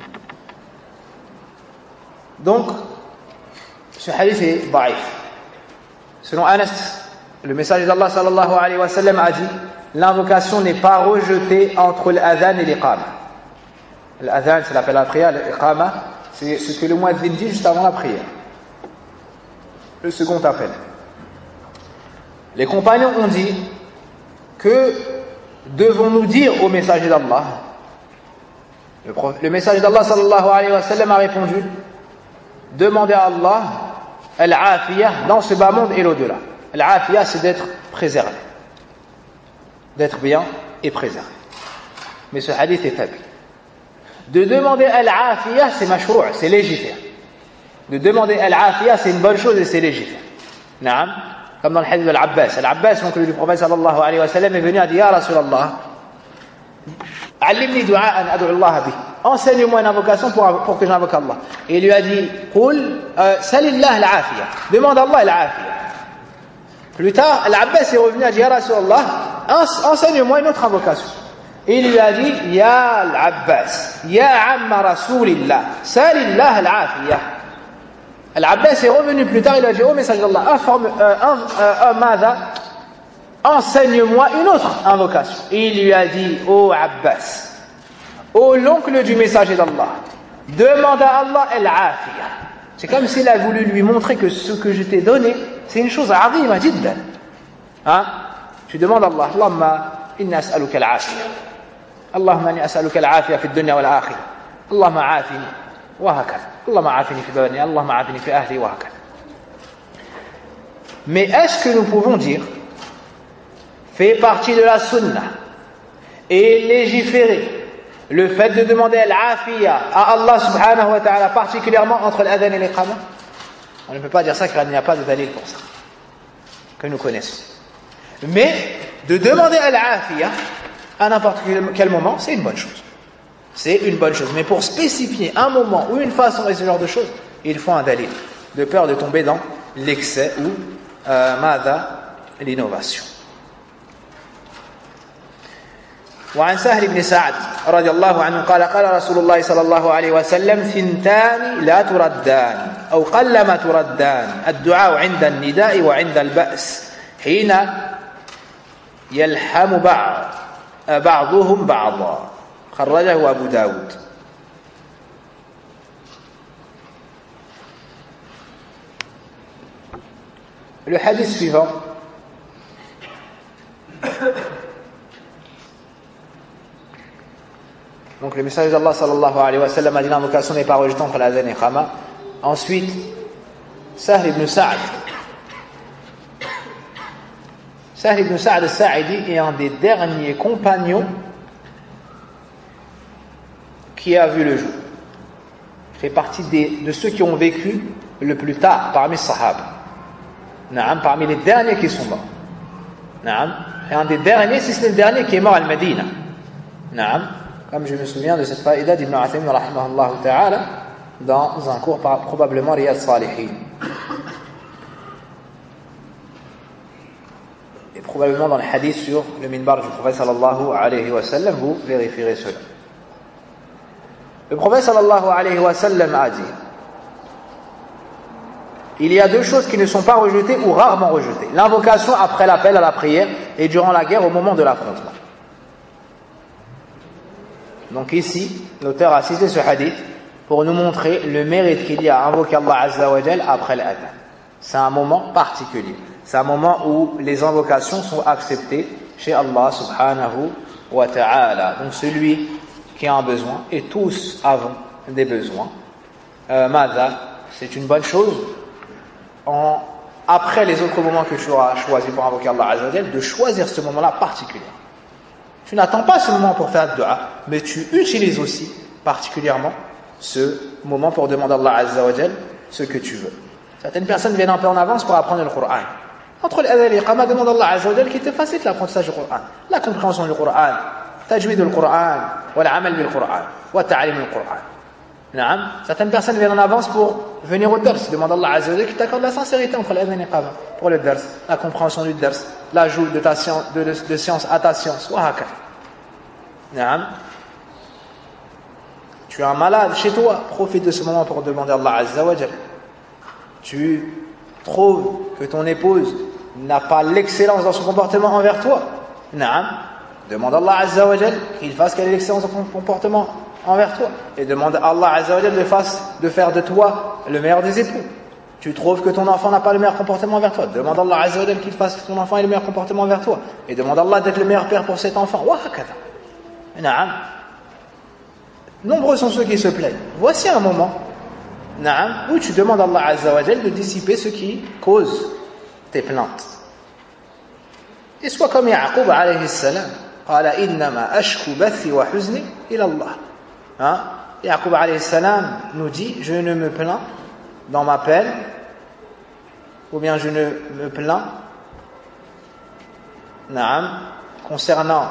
Donc ce hadith est ضعيف. Selon Anas, le messager d'Allah sallallahu alayhi wa sallam a dit l'invocation n'est pas rejetée entre l'adhan et l'iqama. L'adhan c'est l'appel à la prière, l'iqama c'est ce que le muazzin dit juste avant la prière, le second appel. Les compagnons ont dit que devons-nous dire au messager d'Allah? Le, le messager d'Allah sallallahu alayhi wa sallam a répondu demandez à Allah al-afiyah dans ce bas monde et l'au-delà. Al-afiyah c'est d'être préservé, d'être bien et préservé. Mais ce hadith est faible. De demander al-afiyah c'est mashroua, c'est légifère. De demander al-afiyah c'est une bonne chose et c'est légifère. Naam. Comme dans le hadith de l'Abbas. L'Abbas, oncle du prophète sallallahu alayhi wa sallam, est venu à dire Ya Rasulallah, Allimni du'a'an ad'u Allah bih. Enseigne-moi une invocation pour, pour que j'invoque Allah. Et il lui a dit Qul salillah al-afiyah. Demande à Allah al-afiyah. Plus tard, l'Abbas est revenu à dire Ya Rasulallah, enseigne-moi une autre invocation. Et il lui a dit Ya al-Abbas, Ya amma Rasulillah, salillah al-afiyah. Al-Abbas est revenu plus tard, il a dit au messager d'Allah, informe, euh, euh, euh, enseigne-moi une autre invocation. Et il lui a dit, ô oh Abbas, ô l'oncle du messager d'Allah, demande à Allah al-afiyah. C'est comme s'il a voulu lui montrer que ce que je t'ai donné, c'est une chose azima jiddan. Hein? Tu demandes à Allah, Allahumma inna as'aluka al-afiyah. Allahumma inni as'aluka al-afiyah fi dunya wal akhirah. Allahumma afini. اللهم عافني في بدني اللهم عافني في أهلي وهكذا. Mais est-ce que nous pouvons dire fait partie de la sunna et légiférer le fait de demander al-afiyah à Allah subhanahu wa ta'ala particulièrement entre l'adhan et l'iqama? On ne peut pas dire ça car il n'y a pas de dalil pour ça que nous connaissons. Mais de demander al-afiyah à n'importe quel moment, c'est une bonne chose. C'est une bonne chose. Mais pour spécifier un moment ou une façon et ce genre de choses, il faut un dalil, de peur de tomber dans l'excès ou euh, mada, l'innovation. وعن سهل بن سعد رضي الله عنه قال قال رسول الله صلى الله عليه وسلم ثنتان لا تردان أو قلما تردان الدعاء عند النداء وعند البأس حين يلحم بعض بعضهم بعضا خرجه أبو داود. Le hadith suivant donc le message d'Allah sallallahu alayhi wa sallam a dit l'invocation n'est pas rejetée entre l'adhan et l'iqama. Ensuite Sahl ibn Sa'd Sahl ibn Sa'd al-Sa'idi est un des derniers compagnons qui a vu le jour. Il fait partie des, de ceux qui ont vécu le plus tard parmi les sahaba. Naam, parmi les derniers qui sont morts. Naam, et un des derniers, si c'est le dernier qui est mort à Al-Madina. Naam, comme je me souviens de cette faïda d'Ibn Uthaymin rahimahullah ta'ala dans un cours probablement Riyad Salihin. Et probablement dans le hadith sur le minbar du prophète sallallahu alayhi wa sallam, vous vérifierez cela. Le prophète sallallahu alayhi wa sallam a dit: il y a deux choses qui ne sont pas rejetées ou rarement rejetées. L'invocation après l'appel à la prière et durant la guerre au moment de l'affrontement. Donc ici, l'auteur a cité ce hadith pour nous montrer le mérite qu'il y a à invoquer Allah Azza wa Jal après l'adhan. C'est un moment particulier. C'est un moment où les invocations sont acceptées chez Allah subhanahu wa ta'ala. Donc celui qui a un besoin, et tous avons des besoins, euh, Mada, c'est une bonne chose, en, après les autres moments que tu auras choisi pour invoquer Allah Azza wa Jal, de choisir ce moment-là particulier. Tu n'attends pas ce moment pour faire le dua, mais tu utilises aussi particulièrement ce moment pour demander à Allah Azza wa Jal ce que tu veux. Certaines personnes viennent un peu en avance pour apprendre le Coran. Entre les adhan et l'iqama, demande à Allah Azza wa Jal qui te facilite l'apprentissage du Coran, la compréhension du Coran, tajwid du Coran, wa l'amal bil Coran, wa ta'alim du Coran. Naam. Certaines personnes viennent en avance pour venir au dars, demande à Allah Azza wa Jal qui t'accorde la sincérité entre l'adhan et l'iqama pour le dars, la compréhension du dars, l'ajout de ta science, de, de, de science à ta science, wa haka. Naam. Tu es un malade chez toi, profite de ce moment pour demander à Allah Azza wa Jal. Tu trouves que ton épouse n'a pas l'excellence dans son comportement envers toi, Naam. Demande à Allah Azza wa Jal qu'il fasse qu'elle ait l'excellence dans son comportement envers toi. Et demande à Allah Azza wa Jal de, fasse, de faire de toi le meilleur des époux. Tu trouves que ton enfant n'a pas le meilleur comportement envers toi. Demande à Allah Azza wa Jal qu'il fasse que ton enfant ait le meilleur comportement envers toi. Et demande à Allah d'être le meilleur père pour cet enfant. Wa hakada. Naam. Nombreux sont ceux qui se plaignent. Voici un moment, Naam, où tu demandes à Allah Azza wa Jal de dissiper ce qui cause tes plaintes. Et sois comme Ya'qub alayhi salam. قال إنما أشكو بثي وحزني إلى الله. Hein? Ya'qub alayhi salam nous dit: je ne me plains dans ma peine, ou bien je ne me plains, Naam, concernant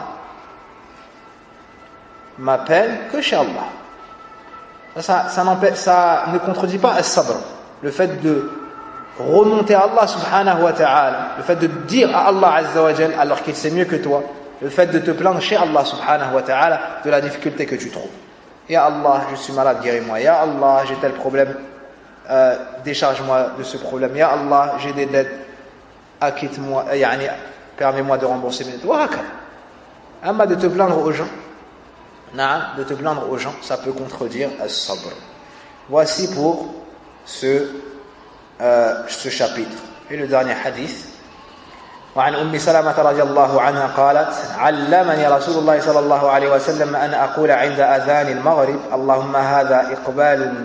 ma peine que chez Allah. Ça, ça, ça, ça ne contredit pas as-sabr, le fait de remonter à Allah subhanahu wa ta'ala, le fait de dire à Allah azza wa jal alors qu'il sait mieux que toi, le fait de te plaindre chez Allah subhanahu wa ta'ala de la difficulté que tu trouves. Ya Allah, je suis malade, guéris-moi. Ya Allah, j'ai tel problème, euh, décharge-moi de ce problème. Ya Allah, j'ai des dettes, acquitte-moi, euh, yani, permets-moi de rembourser mes dettes. Amma de te plaindre aux gens, Naam, de te plaindre aux gens, ça peut contredire as-sabr. Voici pour ce, euh, ce chapitre. Et le dernier hadith. وعن أم سلمة رضي الله عنها قالت: علمني رسول الله صلى الله عليه وسلم أن أقول عند أذان المغرب: اللهم هذا إقبال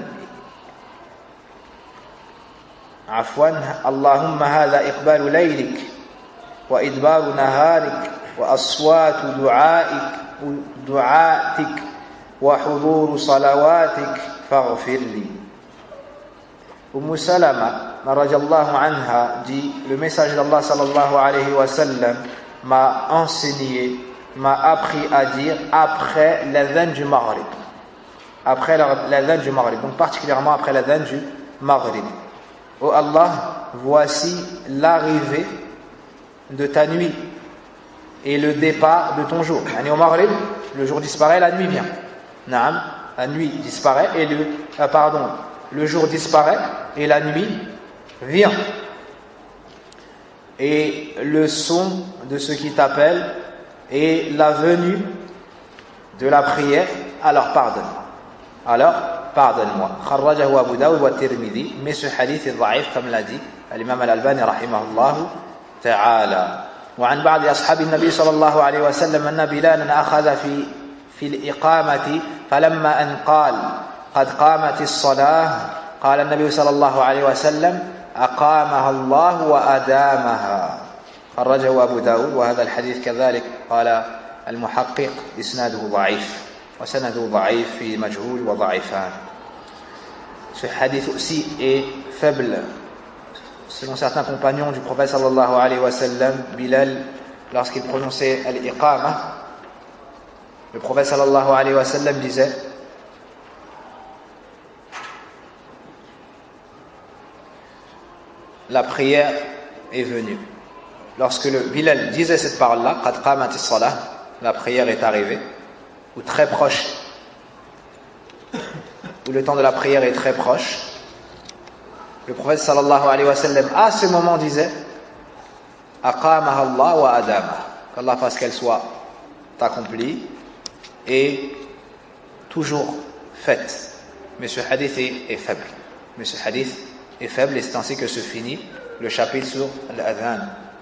عفوا اللهم هذا إقبال ليلك وإدبار نهارك وأصوات دعائك دعاتك وحضور صلواتك فاغفر لي. Umm Salama radiyallahu anha dit: le messager d'Allah sallallahu alayhi wa sallam m'a enseigné, m'a appris à dire après l'adhan du Maghrib, après l'adhan du Maghrib, donc particulièrement après l'adhan du Maghrib: oh Allah, voici l'arrivée de ta nuit et le départ de ton jour. Yani au Maghrib, le jour disparaît, la nuit vient. Naam, la nuit disparaît et le euh, pardon, le jour disparaît et la nuit vient. Et le son de ceux qui t'appellent et la venue de la prière, alors pardonne-moi. Alors pardonne-moi. Kharrajahu Abu Dawud wa Tirmidhi, mais ce hadith est dhaif comme l'a dit l'imam al-Albani rahimahullah ta'ala. وعن بعض أصحاب النبي صلى الله عليه وسلم أن بلالا أخذ في في الإقامة فلما أن قال قد قامت الصلاة قال النبي صلى الله عليه وسلم أقامها الله وأدامها. خرجه أبو داود وهذا الحديث كذلك قال المحقق إسناده ضعيف وسنده ضعيف في مجهول وضعيفان. Ce hadith aussi est faible selon certains compagnons du prophète sallallahu alayhi wa sallam, Bilal, lorsqu'il prononçait al-iqama, le prophète sallallahu alayhi wa sallam disait: la prière est venue. Lorsque le Bilal disait cette parole-là, qad qamatis salah, la prière est arrivée, ou très proche, où le temps de la prière est très proche, le prophète sallallahu alayhi wa sallam à ce moment disait: aqamaha Allah wa adama, qu'Allah fasse qu'elle soit accomplie et toujours faite. Mais ce hadith est, est faible. Mais ce hadith est faible et c'est ainsi que se finit le chapitre sur l'adhan.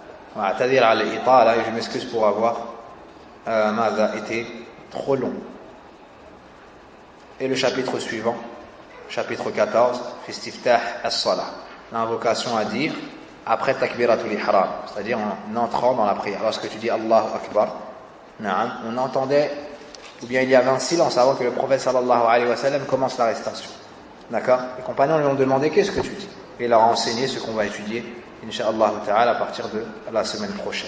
Je m'excuse pour avoir euh, été trop long. Et le chapitre suivant, chapitre quatorze, Fistiftah as-salah, l'invocation à dire après takbiratul ihram, c'est-à-dire en entrant dans la prière. Lorsque tu dis Allahu Akbar, on entendait, ou bien il y avait un silence avant que le prophète sallallahu alayhi wa sallam commence la récitation. D'accord? Les compagnons lui ont demandé: qu'est-ce que tu dis? Et il leur a enseigné ce qu'on va étudier, incha'Allah ta'ala, à partir de la semaine prochaine.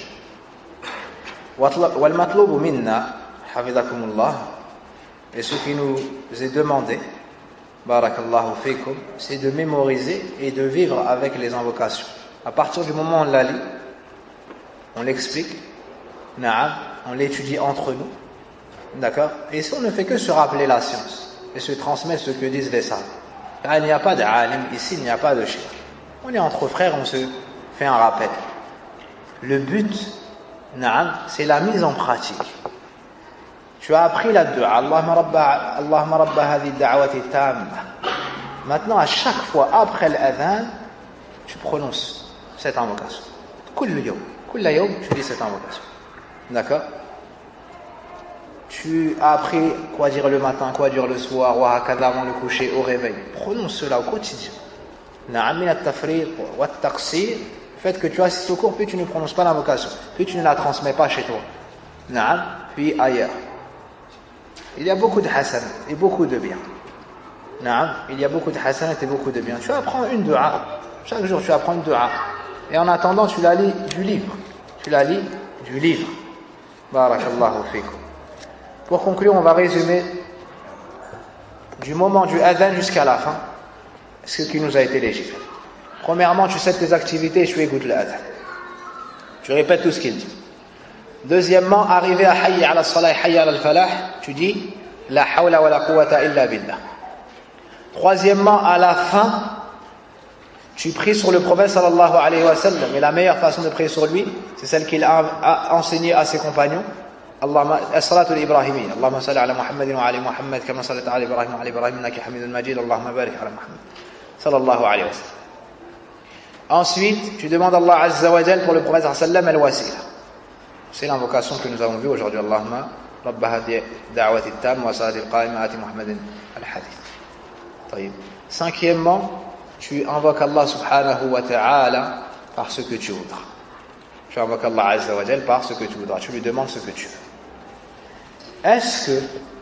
Wal matlubu minna, hafizakumullah, et ce qui nous est demandé, barakallahu fikum, c'est de mémoriser et de vivre avec les invocations. À partir du moment où on la lit, on l'explique, on l'étudie entre nous, d'accord? Et si on ne fait que se rappeler la science et se transmettre ce que disent les sages, il n'y a pas d'alim, ici il n'y a pas de shirk. On est entre frères, on se fait un rappel. Le but, c'est la mise en pratique. Tu as appris la dua, Allahumma rabba, Allahumma rabba hadhi da'wati tamma. Maintenant, à chaque fois après l'adhan, tu prononces cette invocation. Kull yawm, kull yawm, tu dis cette invocation. D'accord? Tu as appris quoi dire le matin, quoi dire le soir, ou avant le coucher, au réveil. Prononce cela au quotidien. Na'amina at-tafriq wa at-taqsir. Le fait que tu assistes au cours, puis tu ne prononces pas l'invocation, puis tu ne la transmets pas chez toi. Na'am, puis ailleurs. Il y a beaucoup de hasanat et beaucoup de bien. Na'am, il y a beaucoup de hasanat et beaucoup de bien. Tu apprends une dua. Chaque jour, tu apprends une dua. Et en attendant, tu la lis du livre. Tu la lis du livre. Barakallahu fikum. Pour conclure, on va résumer du moment du adhan jusqu'à la fin ce qui nous a été légiféré. Premièrement, tu sais tes activités et tu écoutes l'adhan. Tu répètes tout ce qu'il dit. Deuxièmement, arrivé à hayya ala salah et hayya ala al-falah, tu dis la hawla wa la quwwata illa billah. Troisièmement, à la fin, tu pries sur le prophète sallallahu alayhi wa sallam. Et la meilleure façon de prier sur lui, c'est celle qu'il a enseignée à ses compagnons. Allahumma as-salatu al-ibrahimiyya. Allahumma salli ala Muhammadin wa ali Muhammad kama sallaita ala Ibrahim wa ali Ibrahim innaka Hamidun Majid. Allahumma barik ala Muhammad sallallahu alayhi wa sallam. Ensuite, tu demandes à Allah azza wa jalla pour le prophète sallallahu alayhi wa sallam al-wasila. C'est l'invocation que nous avons vue aujourd'hui. Allahumma rabba hadhihi da'wati at-tamma wa salati al-qa'ima ati Muhammadin al-hadith. طيب. Cinquièmement, tu invoques Allah subhanahu wa ta'ala par ce que tu voudras. Tu invoques Allah azza wa jalla par ce que tu voudras. Tu lui demandes ce que tu veux. Est-ce que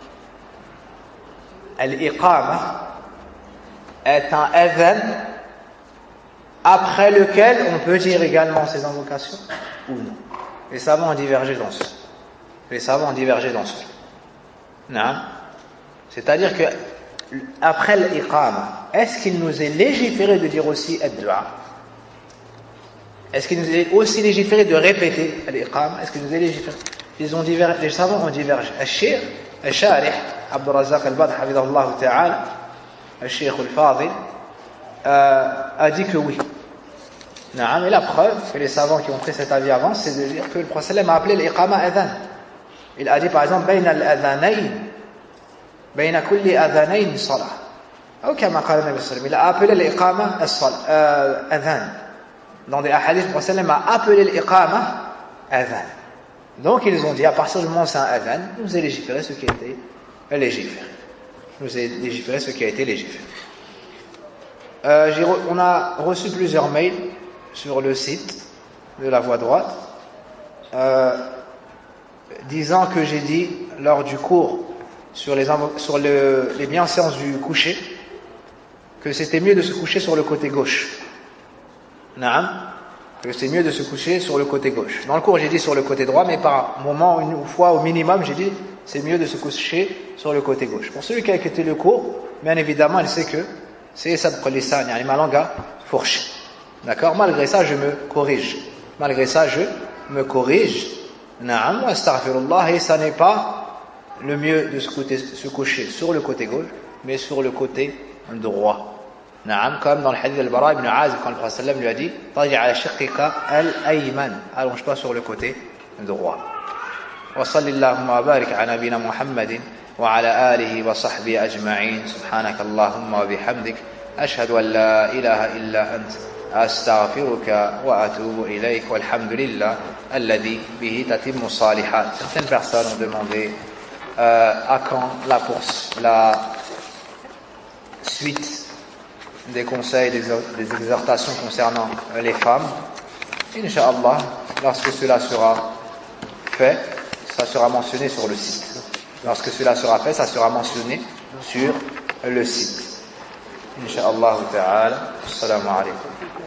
al-iqama est un adhan après lequel on peut dire également ces invocations ou non? Les savants ont divergé dans ce. Les savants ont divergé dans ce. Non. C'est-à-dire que après l'iqama, est-ce qu'il nous est légiféré de dire aussi ad-du'a? Est-ce qu'il nous est aussi légiféré de répéter l'iqama? Est-ce qu'il nous est légiféré? Ils ont divergé, les savants ont divergé. Al-Sheikh, Al-Sharih, Abdul Razzaq al-Badr, hafidhahullah ta'ala, Al-Sheikh al-Fadil, euh, a dit que oui. Et la preuve que les savants qui ont pris cet avis avant, c'est de dire que le prophète a appelé l'iqama adhan. Il a dit par exemple bayna al-adhanayn, bayna kulli adhanayn salah. Ou comme a dit le prophète, il a appelé l'iqama adhan. Dans des hadiths, le prophète a appelé l'iqama adhan. Donc ils ont dit à partir du moment où c'est un adhan, nous est légiféré ce qui a été légiféré. Nous est légiféré ce qui a été légiféré. Euh, j'ai re, on a reçu plusieurs mails sur le site de la Voix droite euh, disant que j'ai dit lors du cours sur les, sur le, les bienséances du coucher que c'était mieux de se coucher sur le côté gauche. Naam, que c'est mieux de se coucher sur le côté gauche. Dans le cours, j'ai dit sur le côté droit, mais par moment, une fois au minimum, j'ai dit c'est mieux de se coucher sur le côté gauche. Pour celui qui a écouté le cours, bien évidemment, il sait que c'est sabq lisan, yani ma langue a fourché. D'accord? Malgré ça, je me corrige. Malgré ça, je me corrige. Naam, wa astaghfirullah, et ça n'est pas le mieux de se, côté, se coucher sur le côté gauche, mais sur le côté droit. Naam, comme dans le hadith al-Bara ibn Azib, quand le Prophète sallam lui a dit Taji ala shiqqika al-ayman, allonge-toi sur le côté droit. Wa sallallahu wa barik ala nabina Muhammadin wa ala alihi wa sahbihi ajma'in. Subhanaka Allahumma wa bihamdik. Ashhadu an la ilaha illa ant. Astaghfiruka wa atubu ilayk. Walhamdulillah alladhi bihi tatimmu salihat. Certaines personnes ont demandé euh, à quand la course, la suite des conseils, des, des exhortations concernant les femmes. Inch'Allah, lorsque cela sera fait, ça sera mentionné sur le site. Lorsque cela sera fait, ça sera mentionné sur le site. Inch'Allah ta'ala. Assalamu alaikum.